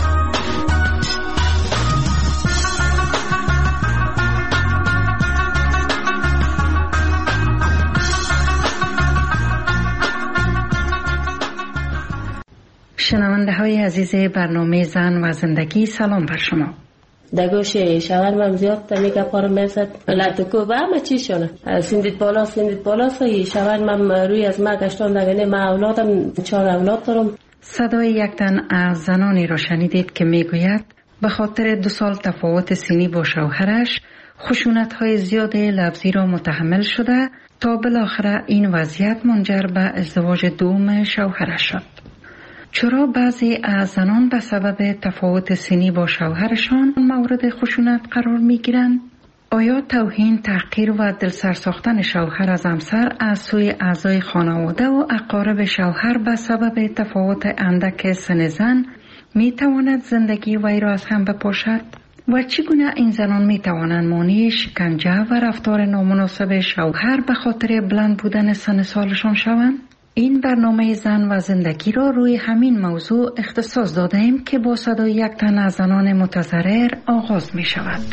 شنونده های عزیز برنامه زن و زندگی، سلام بر شما. دگوشه شوهر من زیاد تا میگه پارم برسد لطکو با همه چی شونه سندید بالا سندید بالا سایی شوهر من روی از ما گشتان دگنه ما اولادم چهار اولاد دارم. صدای یک تن از زنانی را شنیدید که میگوید به خاطر دو سال تفاوت سنی با شوهرش خشونت های زیاد لفظی را متحمل شده تا بالاخره این وضعیت منجر به ازدواج دوم شوهرش شد. چرا بعضی از زنان به سبب تفاوت سنی با شوهرشان مورد خشونت قرار می گیرند؟ آیا توهین، تحقیر و دلسر ساختن شوهر از همسر از سوی اعضای خانواده و اقارب شوهر به سبب تفاوت اندک سن زن می تواند زندگی وی را از هم بپاشد؟ و چگونه این زنان می توانند مانع شکنجه و رفتار نامناسب شوهر به خاطر بلند بودن سن سالشان شوند؟ این برنامه زن و زندگی را روی همین موضوع اختصاص داده ایم که با صدای یک تن از زنان متضرر آغاز می شود.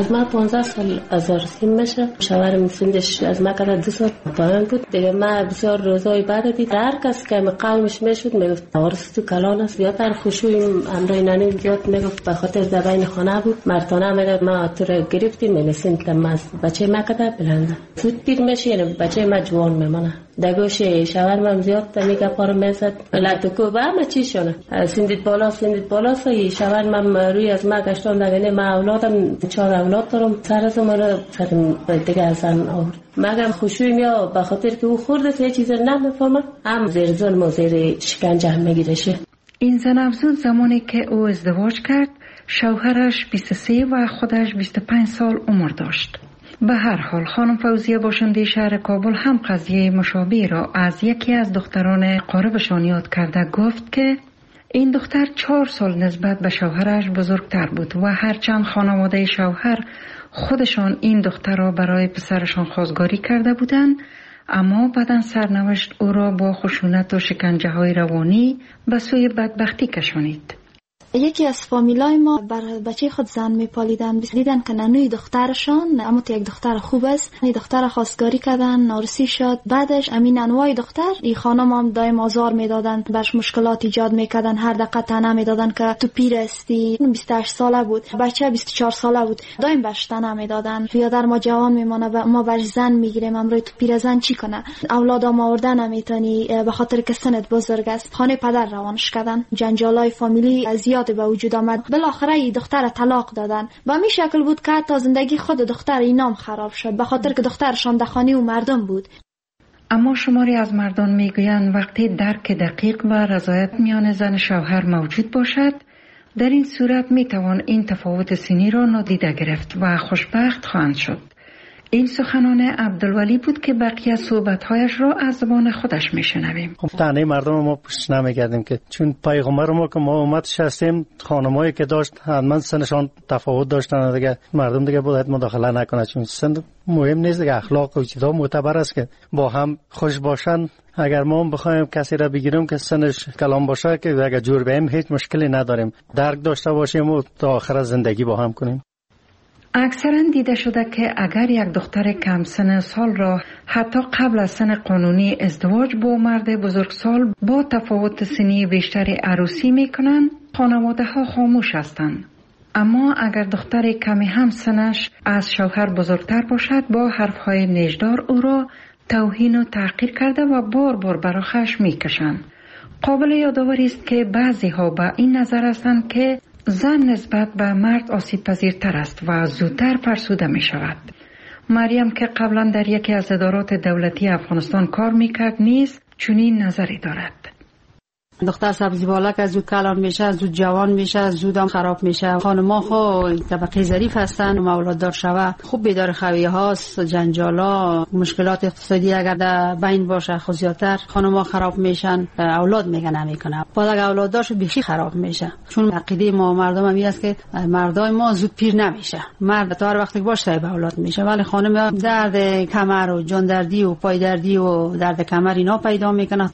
از ما پانزده سال از عروسی میشه. شوهرم سنش از ما کده دو سال پایان بود دیگه. ما بسیار روزای بعد دید هر کس که مقاومش میشد میگفت عروس تو کلان است. زیادتر خشوع امرای نانی زیاد میگفت به خاطر زبان خانه بود. مرتانه میگفت ما تو رو گرفتیم می‌نسیم تماس بچه ما کده بلنده زود پیر میشه یعنی بچه ما جوان میمونه. دگوشه شوهرم زیاد میگه پارو میزد لاتو با ما چی شونه سندید بالا سندید بالا سه شوهرم روی از ما گشتون نگه ما اولادم چهار اولاد دارم سر از من سرم دیگه ازن آورد. مگم خوشوی میا به خاطر که او خورده سه چیز نمیفهمه هم زیر ظلم و زیر شکنجه میگیرشه. این زن افزود زمانی که او ازدواج کرد شوهرش بیست و سه و خودش بیست و پنج سال عمر داشت. به هر حال خانم فوزیه باشنده شهر کابل هم قضیه مشابه را از یکی از دختران قاربشان یاد کرده. گفت که این دختر چهار سال نسبت به شوهرش بزرگتر بود و هرچند خانواده شوهر خودشان این دختر را برای پسرشان خواستگاری کرده بودند، اما بعداً سرنوشت او را با خشونت و شکنجه های روانی به سوی بدبختی کشانید. یکی از فامیلای ما بر بچه خود زن میپالیدن، دیدن که ننوی دخترشان اما یک دختر خوب است، این دختر خواستگاری کردن، نارسی شد. بعدش امین انوای دختر این خانم هم دایم آزار میدادن، برش مشکلات ایجاد میکردن، هر دقیقه طعنه میدادن که تو پیر استی. بیست و هشت ساله بود، بچه بیست و چهار ساله بود، دایم برش طعنه میدادن. پیادر ما جوان میمونه ما برش زن میگیریم، امروز تو پیر زن چی کنه؟ اولاد ما آورده نمیتونی به خاطر که سنت بزرگ است. خانه پدر روانش کردن، جنجالای فامیلی از به وجود آمد. بالاخره این دختر طلاق دادن. با می شکل بود که تا زندگی خود دختر اینام خراب شد به خاطر که دخترشان دخانی و مردم بود. اما شماری از مردان میگویند وقتی درک دقیق و رضایت میان زن شوهر موجود باشد، در این صورت میتوان این تفاوت سنی را نادیده گرفت و خوشبخت خواهند شد. این سخنان عبدالولی بود که بقیه صحبت‌هایش را از زبان خودش میشنویم. خب تنه مردم ما پشت نمیگردیم که چون پیغمبر ما که ما امتش هستیم، خانمایی که داشت حتما سنشان تفاوت داشتن دیگه، مردم دیگه باید مداخله نکنه چون سن مهم نیست دیگه. اخلاق و چیزا معتبر است که با هم خوش باشن. اگر ما بخوایم کسی را بگیریم که سنش کلام باشه که اگر جور بیم هیچ مشکلی نداریم، درک داشته باشیم و تا آخر زندگی با هم کنیم. اکثرا دیده شده که اگر یک دختر کم سن سال را حتی قبل از سن قانونی ازدواج با مرد بزرگسال با تفاوت سنی بیشتری عروسی میکنن، خانواده ها خاموش هستند. اما اگر دختر کمی هم سنش از شوهر بزرگتر باشد، با حرفهای نیشدار او را توهین و تحقیر کرده و بار بار برای خشم میکشند. قابل یادآوری است که بعضی ها به این نظر هستند که زن نسبت به مرد آسیب پذیرتر است و زودتر فرسوده می شود. مریم که قبلا در یکی از ادارات دولتی افغانستان کار میکرد نیز چنین نظری دارد. دختر سبزی بالا که زود کلان میشه، زود جوان میشه، زودم خراب میشه. خانم‌ها خو طبقه ظریف هستن و اولاد دار شوه خوب بیدار خویه هاست، جنجالا، مشکلات اقتصادی اگر در بین باشه خو زیادتر خانم‌ها خراب میشن، اولاد میگه نمیکنه. بعد اگر اولاد داشت بیخی خراب میشه. چون عقیده ما مردم هم است که مردای ما زود پیر نمیشه. مرد تا هر وقتی باشه صاحب اولاد میشه، ولی خانم درد کمر و جان دردی و پای دردی و درد کمر اینا پیدا میکنه.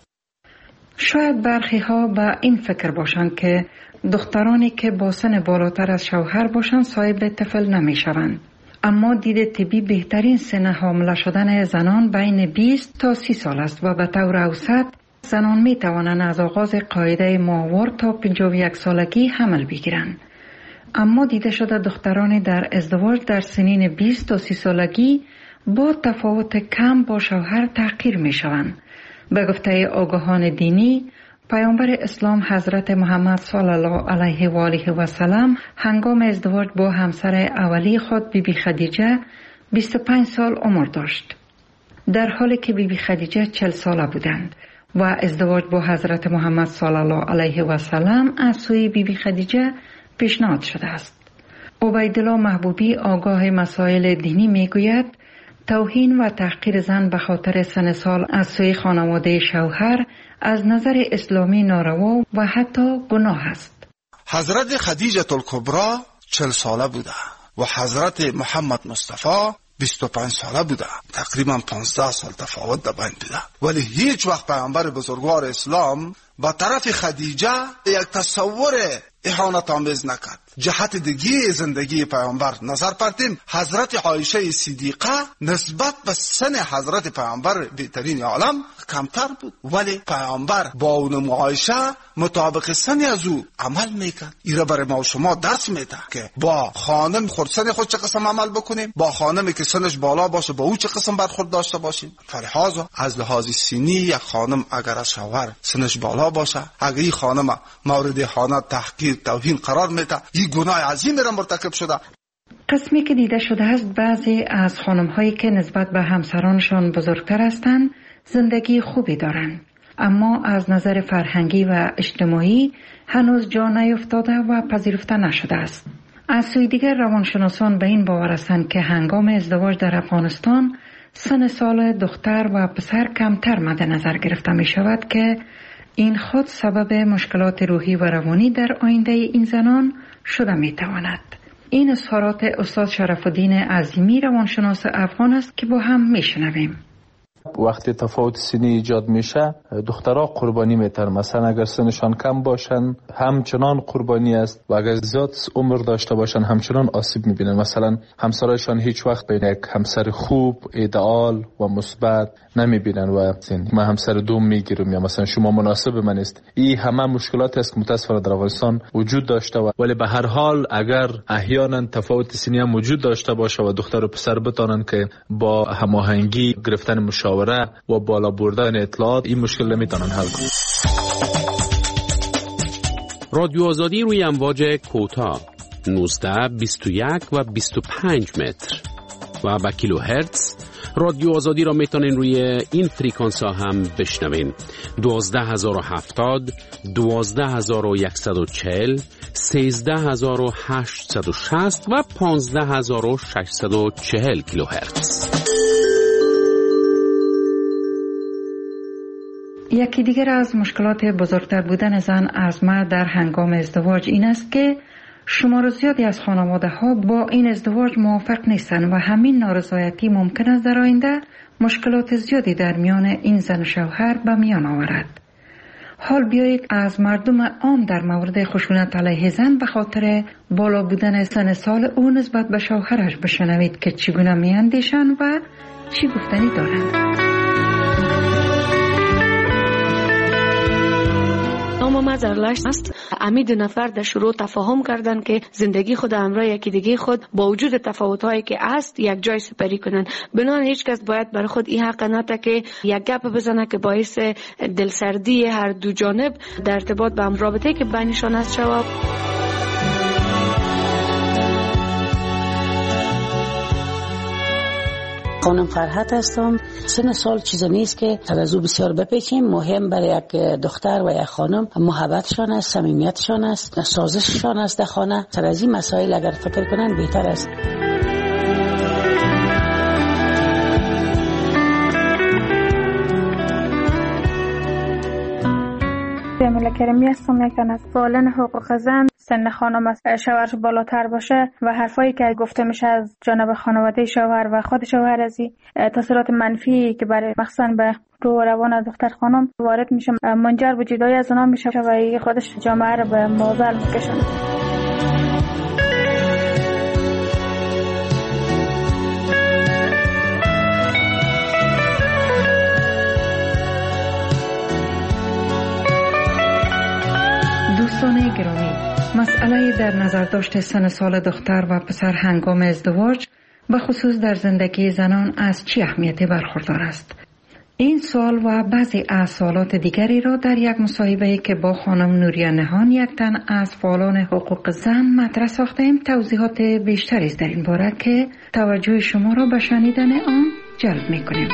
شاید برخی ها به این فکر باشند که دخترانی که با سن بالاتر از شوهر باشند صاحب طفل نمی شوند. اما دید طبی بهترین سن حامله شدن زنان بین بیست تا سی سال است و به طور اوسط زنان می توانند از آغاز قاعده ماهوار تا پنجاه و یک سالگی حمل بگیرند. اما دیده شده دخترانی در ازدواج در سنین بیست تا سی سالگی با تفاوت کم با شوهر تحقیر می شوند. به گفته آگاهان دینی، پیامبر اسلام حضرت محمد صلی الله علیه و آله و سلم هنگام ازدواج با همسر اولی خود بی بی خدیجه بیست و پنج سال عمر داشت، در حالی که بی بی خدیجه چهل ساله بودند و ازدواج با حضرت محمد صلی الله علیه و سلم از سوی بی بی خدیجه پیشنهاد شده است. عبیدالله محبوبی آگاه مسائل دینی میگوید توهین و تحقیر زن به خاطر سن سال از سوی خانواده شوهر از نظر اسلامی ناروا و حتی گناه است. حضرت خدیجه الکبری چهل ساله بوده و حضرت محمد مصطفی بیست و پنج ساله بوده، تقریبا پانزده سال تفاوت در بین بوده، ولی هیچ وقت پیامبر بزرگوار اسلام با طرف خدیجه یک تصور اهانت آمیز نکرد. جهت دیگه زندگی پیامبر نظر پرتیم، حضرت عایشه صدیقه نسبت به سن حضرت پیامبر بهترین عالم کمتر بود، ولی پیامبر با اون عایشه مطابق سن از او عمل میکرد. ایره برای ما و شما درس میده که با خانم خردسن خود چه قسم عمل بکنیم، با خانمی که سنش بالا باشه با او چه قسم برخورد داشته باشیم. فلحاظا از لحاظ سنی یک خانم اگر از شوهر سنش بالا باشه، اگر این خانم مورد اهانت، تحقیر، توهین قرار میده، این گناه عظیمی را مرتکب شده. قسمی که دیده شده است بعضی از خانم هایی که نسبت به همسرانشان بزرگتر هستند زندگی خوبی دارند، اما از نظر فرهنگی و اجتماعی هنوز جا نیفتاده و پذیرفته نشده است. از سوی دیگر روانشناسان به این باور هستند که هنگام ازدواج در افغانستان سن سال دختر و پسر کمتر مد نظر گرفته می شود که این خود سبب مشکلات روحی و روانی در آینده این زنان شده می تواند. این اظهارات استاد شرف الدین عظیمی روانشناس افغان است که با هم می شنویم. وقتی تفاوت سنی ایجاد میشه دخترها قربانی میتر، مثلا اگر سنشان کم باشن همچنان قربانی است و اگر زیاد عمر داشته باشن همچنان آسیب میبینن. مثلا همسرایشان هیچ وقت بین یک همسر خوب، ایدئال و مثبت نمیبینن و ما همسر دوم میگیریم یا مثلا شما مناسب من است. این همه مشکلات است که متاسفانه در افغانستان وجود داشته و ولی به هر حال اگر احیانا تفاوت سنی هم وجود داشته باشه و دختر و پسر بتانن که با هماهنگی گرفتن مشاوره و بالا بردن اطلاعات این مشکل نمیتونن حل کنن. رادیو آزادی روی امواج کوتاه نوزده، بیست و یک و بیست و پنج متر و با کیلو هرتز. رادیو آزادی را میتونین روی این فریکانس ها هم بشنوین: دوازده هزار و هفتاد، دوازده هزار و صد و چهل، سیزده هزار و هشتصد و شصت و پانزده هزار و ششصد و چهل کیلو هرتز. یکی دیگر از مشکلات بزرگتر بودن زن از مرد در هنگام ازدواج این است که شمار زیادی از خانواده ها با این ازدواج موافق نیستند و همین نارضایتی ممکن است در آینده مشکلات زیادی در میان این زن و شوهر به میان آورد. حال بیایید از مردم عام در مورد خشونت علیه زن به خاطر بالا بودن سن سال او نسبت به شوهرش بشنوید که چگونه میاندیشند و چی گفتنی دارند. نام زرلشت است. امید نفر در شروع تفاهم کردند که زندگی خود همراه یکی دیگه خود با وجود تفاوت‌هایی که است یک جای سپری کنند. بنابراین هیچ کس باید برای خود این حق نده که یک گپ بزنه که باعث دلسردی هر دو جانب در ارتباط به هم رابطه‌ای که بینشان است شود. خانم فرحت هستم. سن سال چیزی نیست که ترازو بسیار بپیچیم. مهم برای یک دختر و یک خانم محبتشان است، صمیمیتشان است، سازششان است در خانه. سر از این مسائل اگر فکر کنن بهتر است. جمیله کریمی هستم. یک تن از فعالان حقوق زن. سن خانم از شوهرش بالاتر باشه و حرفایی که گفته میشه از جانب خانواده شوهر و خود شوهر از تاثیرات منفی که برای مخصوصا به رو روان دختر خانم وارد میشه منجر به جدایی از اونها میشه و خودش جامعه رو به معضل میکشونه. دوستان گرامی، مسئله در نظر داشت سن سال دختر و پسر هنگام ازدواج و خصوص در زندگی زنان از چه اهمیتی برخوردار است؟ این سوال و بعضی از سوالات دیگری را در یک مصاحبه‌ای که با خانم نوریا نهان یک تن از فعالان حقوق زن مطرح ساختیم توضیحات بیشتری است در این باره که توجه شما را به شنیدن آن جلب می‌کنیم.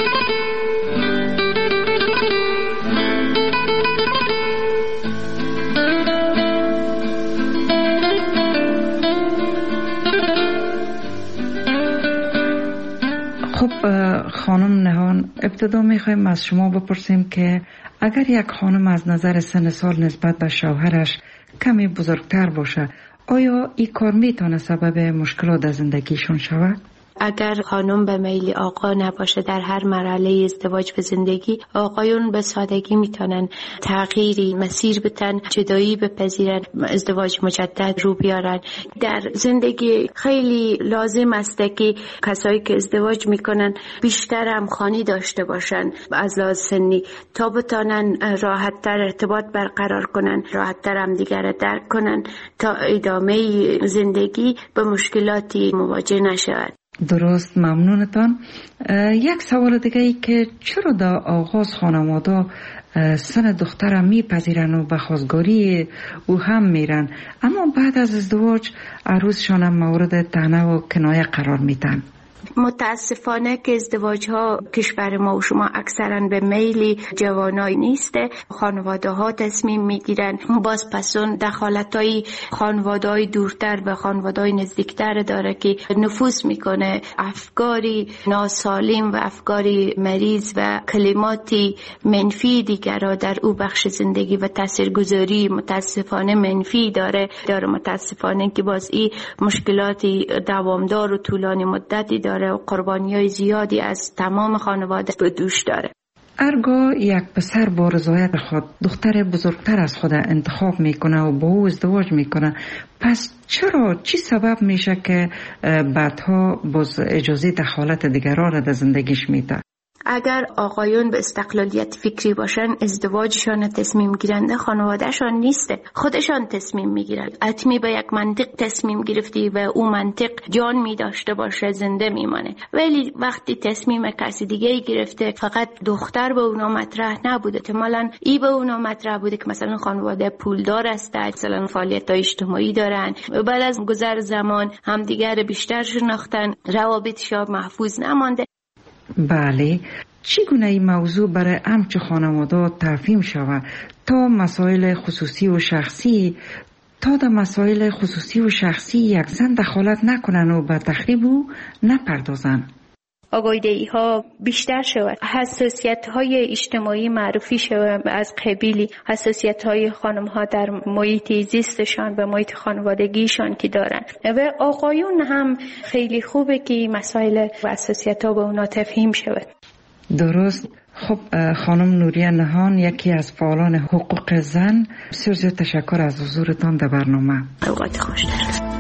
خب خانم نهان، ابتدا میخوایم از شما بپرسیم که اگر یک خانم از نظر سن سال نسبت به شوهرش کمی بزرگتر باشه آیا این کار میتونه سبب مشکلات در زندگیشون شود؟ اگر خانم به میل آقا نباشه در هر مرحله ازدواج به زندگی، آقایون به سادگی میتونن تغییری مسیر بتن، جدایی بپذیرن، ازدواج مجدد رو بیارن. در زندگی خیلی لازم است که کسایی که ازدواج میکنن بیشتر همخوانی داشته باشن از لحاظ سنی تا بتونن راحت‌تر ارتباط برقرار کنن، راحت‌تر هم دیگر را درک کنن تا ادامه زندگی به مشکلاتی مواجه نشود. درست، ممنونتان. یک سوال دیگه ای که چرا در آغاز خانواده سن دخترم میپذیرن و به خواستگاری او هم میرن، اما بعد از ازدواج عروسشان هم مورد طعنه و کنایه قرار میدن؟ متاسفانه که ازدواج ها کشور ما و شما اکثرا به میل جوانای نیسته. خانواده ها تصمیم میگیرن، باز پسون دخالت های خانواده های دورتر به خانواده های نزدیکتر داره که نفوذ میکنه، افکاری ناسالم و افکاری مریض و کلماتی منفی دیگر در او بخش زندگی و تاثیرگذاری متاسفانه منفی داره داره متاسفانه که باز این مشکلاتی دوامدار و طولانی مدتی داره و قربانی‌های زیادی از تمام خانواده به دوش داره. ارگاه یک پسر با رضایت خود دختر بزرگتر از خود انتخاب میکنه و با او ازدواج میکنه، پس چرا چی سبب میشه که بعدها باز اجازه دخالت دیگران را در زندگیش میده؟ اگر آقایون به استقلالیت فکری باشن، ازدواجشان تصمیم گیرنده خانوادهشان نیسته، خودشان تصمیم میگیرن. حتمی به یک منطق تصمیم گرفتی و او منطق جان می داشته باشه زنده میمانه، ولی وقتی تصمیم کسی دیگه گرفته فقط دختر به اونا مطرح نبوده، احتمالاً ای به اونا مطرح بوده که مثلا خانواده پولدار است، مثلا فعالیت اجتماعی دارن، بعد از گذر زمان همدیگر بیشتر شناختن، روابطشان محفوظ نمانده. بله، چگونه این موضوع برای همچه خانواده تفهیم شود تا مسائل خصوصی و شخصی تا در مسائل خصوصی و شخصی یک زن دخالت نکنن و به تخریب او نپردازن؟ آگاهی ها بیشتر شود، حساسیت های اجتماعی معرفی شود، از قبیلی حساسیت های خانم ها در محیط زیستشان و محیط خانوادگیشان که دارن، و آقایون هم خیلی خوبه که مسائل و حساسیت ها به اونا تفهیم شود. درست. خب خانم نوریه نهان، یکی از فعالان حقوق زن، بسیار زیاد تشکر از حضورتان در برنامه. اوقات خوش دارد.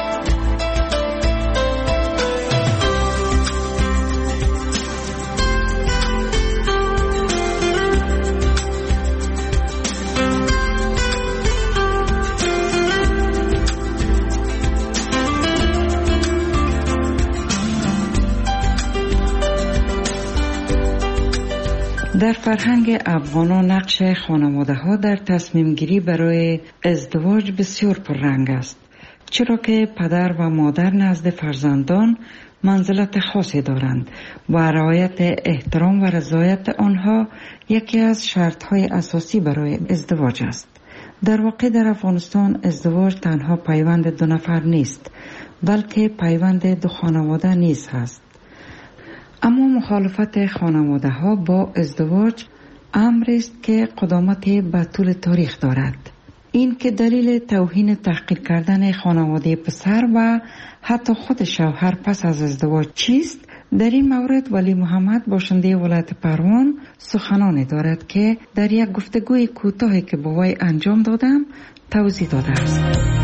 در فرهنگ افغانان نقش خانواده ها در تصمیم گیری برای ازدواج بسیار پررنگ است، چرا که پدر و مادر نزد فرزندان منزلت خاصی دارند و رعایت احترام و رضایت آنها یکی از شرط های اساسی برای ازدواج است. در واقع در افغانستان ازدواج تنها پیوند دو نفر نیست، بلکه پیوند دو خانواده نیز هست. اما مخالفت خانواده ها با ازدواج امری است که قدامت به طول تاریخ دارد. این که دلیل توهین تحقیر کردن خانواده پسر و حتی خود شوهر پس از ازدواج چیست؟ در این مورد ولی محمد باشنده ولایت پروان سخنانی دارد که در یک گفتگوی کوتاهی که با وی انجام دادم توضیح داده است.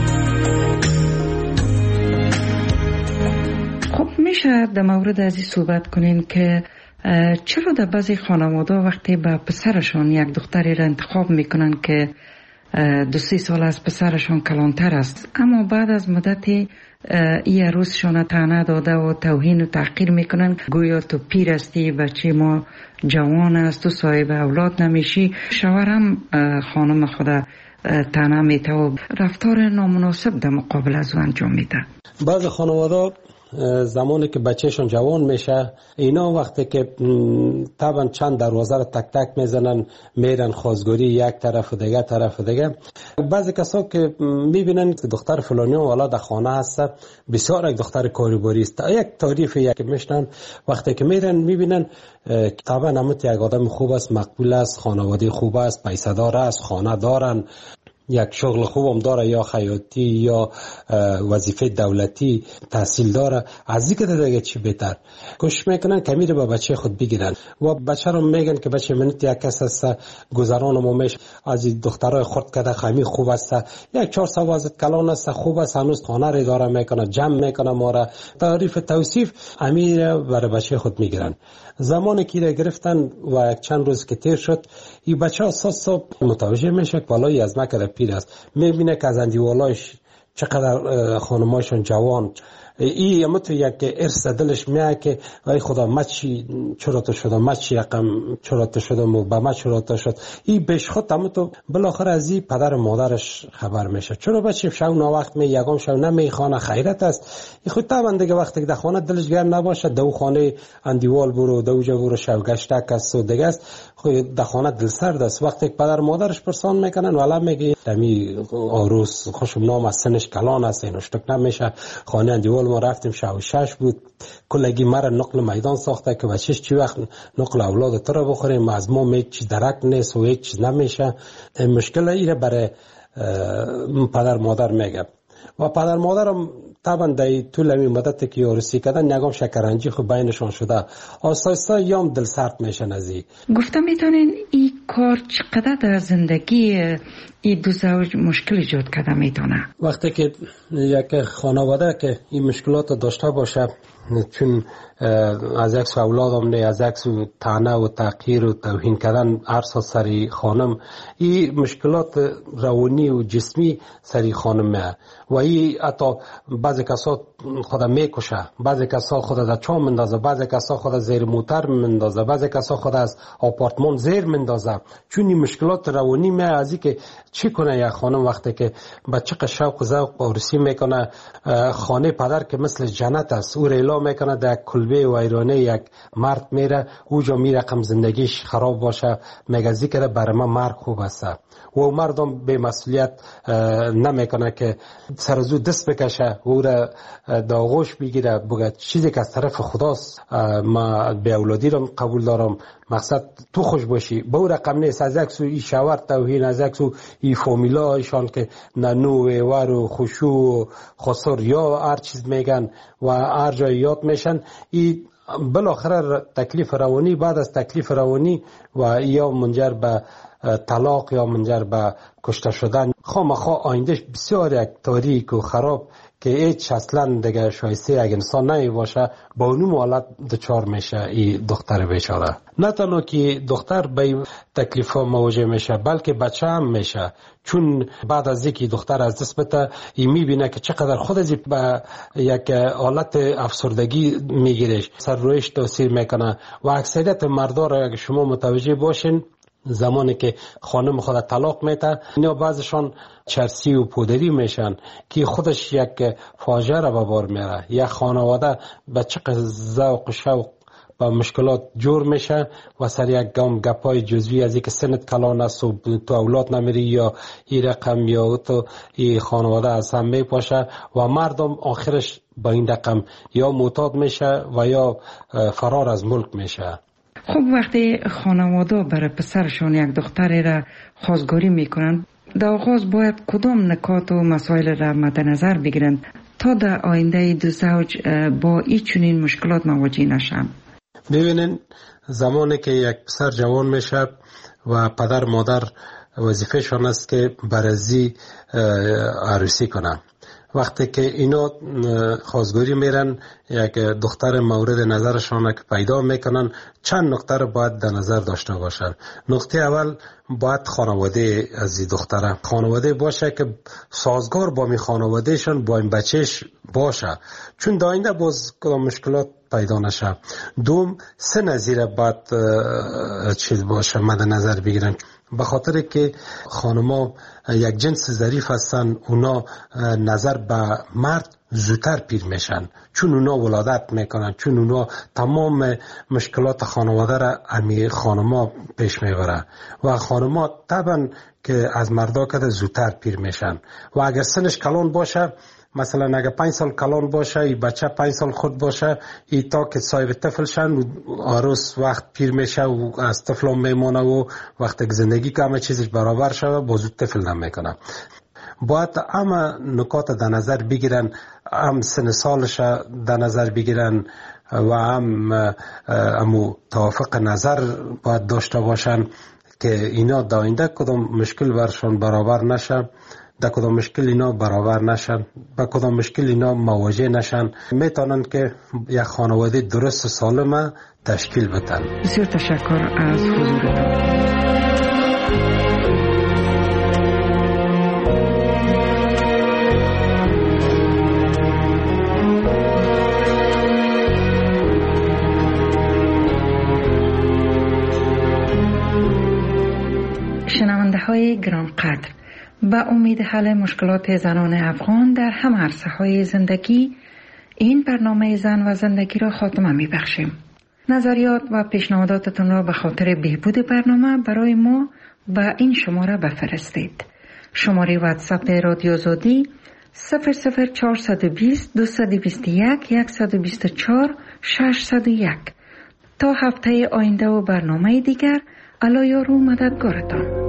خب میشه در مورد از این صحبت کنین که چرا در بعضی خانواده وقتی به پسرشان یک دختری را انتخاب میکنن که دو سی سال از پسرشان کلانتر است، اما بعد از مدتی این عروسشان طعنه داده و توهین و تحقیر میکنن، گویا تو پیر هستی، بچه ما جوان است، تو صاحب اولاد نمیشی. شوهرم خانم خود طعنه میده و رفتار نامناسب در مقابل از او انجام میده. بعض خانواده زمانی که بچهشون جوان میشه، اینا وقتی که طبعا چند دروازه رو تک تک میزنن، میرن خواستگاری یک طرف و دیگه طرف و دیگه. بعضی کسا که میبینن دختر فلانی والا در خانه هست، بسیار یک دختر کاریباری است، یک تعریف یک میشنن، وقتی که میرن میبینن طبعا همت یک آدم خوب است، مقبول است، خانواده خوب است، پیسه دار است، خانه دارن. یک شغل خوبم داره یا خیاطی یا وظیفه دولتی تحصیل داره، از این که دیگه چی بهتر کوشش میکنن کمی رو به بچه خود بگیرن و بچه رو میگن که بچه منت یک کس است گذران مومش از دخترای خرد کده خمی خوب است، یک چهار سوازت کلان است خوب است، هنوز خانه رو اداره میکنه، جمع میکنه، ما را تعریف توصیف امیر برای بچه خود میگیرن. زمانی که گرفتن و یک چند روز که تیر شد، این بچه اساس متوجه میشه که بالای از مکر پیر است، میبینه که از اندیوالایش چقدر خانمایشون جوان، ای اما تو یک ارث دلش میاد که ای خدا مچی چرا تو شدم، مچی رقم چرا تو شدم و به ما چرا تو شد، ای بهش خود اما تو بالاخره از این پدر و مادرش خبر میشه. چرا بچه شو نا وقت می یگام شو نمیخوانه خیرت است، ای خود طبعا دیگه وقتی که در خانه دلش گرم نباشه دو خانه اندیوال برو دو جا برو شو گشتک است و دیگه است، خود در خانه دل سرد است. وقتی که پدر مادرش پرسان میکنن والا میگه دمی آروس خوشم نام از سنش کلان است اینو شتک نمیشه، خانه اندیوال ما رفتیم شو شش بود، کلگی مرا نقل میدان ساخته که بچهش چی وقت نقل اولاد تو رو بخوریم، از ما هیچ چیز درک نیست و هیچ چیز نمیشه. مشکل ایره برای پدر مادر میگه و پدر مادرم طبعا در طول این مدت که یارسی کردن نگام شکرنجی خود بینشان شده، آستا آستا یام دل سرد میشن. از این گفتم میتونین این کار چقدر در زندگی این دو زوج مشکل ایجاد کرده میتونه؟ وقتی که یک خانواده که این مشکلات داشته باشه، چون از یک سو اولادم نه، از یک سو طعنه و تحقیر و توهین کردن ارسا سری خانم، این مشکلات روانی و جسمی سری خانم میه و این حتی بعضی کسا خود میکشه، بعضی کسا خود در چام مندازه، بعضی کسا خود زیر موتر مندازه، بعضی کسا خود از آپارتمان زیر مندازه، چون این مشکلات روانی میه. از این که چی کنه یک خانم وقتی که بچه شوق و ذوق عروسی میکنه، خانه پدر که مثل جنت است، او ریلا میکنه در کلبه و ایرانه یک مرد میره اوجا میره رقم زندگیش خراب باشه، میگه ذکر برای ما مرد خوب است و مردم به مسئولیت نمیکنه که سرزو دست بکشه و او را داغوش بگیره بگه چیزی که از طرف خداست، ما به اولادی را قبول دارم، مقصد تو خوش باشی. به او رقم نیست از یک سو ای شاور توهین، از یک سو ای فامیلا ایشان که ننو و ور و خوشو و خسر یا هر چیز میگن و هر جای یاد میشن، ای بالاخره تکلیف روانی بعد از تکلیف روانی و یا منجر به طلاق یا منجر به کشته شدن. خامخا آیندهش بسیار یک تاریک و خراب که هیچ اصلا دیگه شایسته یک انسان نمی باشه، با اونو حالت دچار میشه این دختر بیچاره. نه تنها که دختر به تکلیف ها مواجه میشه بلکه بچه هم میشه، چون بعد از اینکه دختر از دست بده این میبینه که چقدر خود از به یک حالت افسردگی میگیرش، سر رویش تاثیر میکنه و اکثریت مردا را اگه شما متوجه باشین زمانی که خانم خود طلاق میده اینا بعضشان چرسی و پودری میشن که خودش یک فاجعه را به بار میاره. یک خانواده به چقدر ذوق و شوق با مشکلات جور میشه و سر یک گام گپای جزوی از اینکه سنت کلان است و تو اولاد نمیری یا این رقم یا تو این خانواده از هم میپاشه و مردم آخرش با این رقم یا معتاد میشه و یا فرار از ملک میشه. خب وقتی خانواده برای پسرشون یک دختری را خواستگاری میکنن، در آغاز باید کدام نکات و مسائل را مد نظر بگیرن تا در آینده دو زوج با این چنین مشکلات مواجه نشن؟ ببینین زمانی که یک پسر جوان میشه و پدر مادر وظیفهشان است که برازی عروسی کنن، وقتی که اینا خواستگاری میرن یک دختر مورد نظرشان که پیدا میکنن، چند نکته رو باید در نظر داشته باشن. نکته اول باید خانواده از این دختره خانواده باشه که سازگار با می خانوادهشان با این بچهش باشه، چون در آینده باز کدام مشکلات پیدا نشه. دوم سه نظیره باید چیز باشه مد نظر بگیرن، به خاطر که خانما یک جنس ظریف هستن، اونا نظر به مرد زودتر پیر میشن، چون اونا ولادت میکنن، چون اونا تمام مشکلات خانواده را امی خانما پیش میبره و خانما طبعا که از مردا که زودتر پیر میشن و اگر سنش کلان باشه، مثلا اگر پنج سال کلان باشه، ای بچه پنج سال خود باشه، ای تا که صاحب طفل شن و عروس وقت پیر میشه و از طفل هم میمونه و وقت که زندگی که همه چیزش برابر شده بازو طفل نمیکنه. باید همه نکات در نظر بگیرن، هم سن سالش در نظر بگیرن و هم امو توافق نظر باید داشته باشن که اینا در آینده کدام مشکل برشان برابر نشه، در کدام مشکل اینا برابر نشن، با کدام مشکل اینا مواجه نشن، میتونن که یک خانواده درست و سالمه تشکیل بدن. بسیار تشکر از حضورتان. شنونده های گرانقدر، با امید حل مشکلات زنان افغان در هم عرصه های زندگی، این برنامه زن و زندگی را خاتمه می بخشیم. نظریات و پیشنهاداتتون را به خاطر بهبود برنامه برای ما با این شماره بفرستید. شماره واتساپ رادیو آزادی صفر صفر چهارصد و بیست دویست و بیست و یک صد و بیست و چهار ششصد و یک. تا هفته آینده و برنامه دیگر، الله یار و مددگارتان.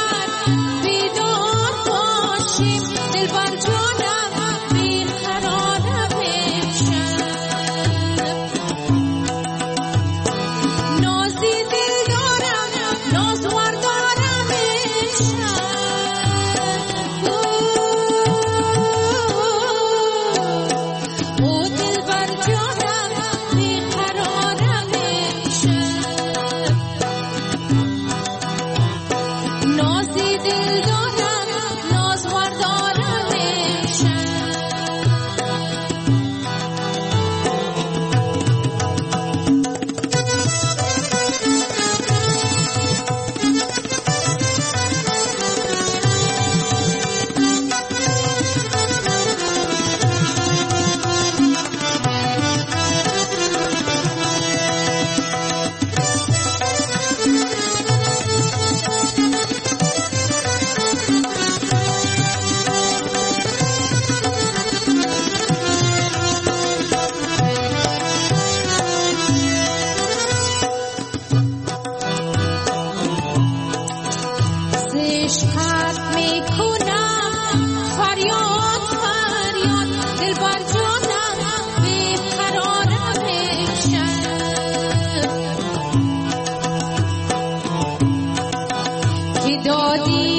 دل بر جانم بی قرار آزادی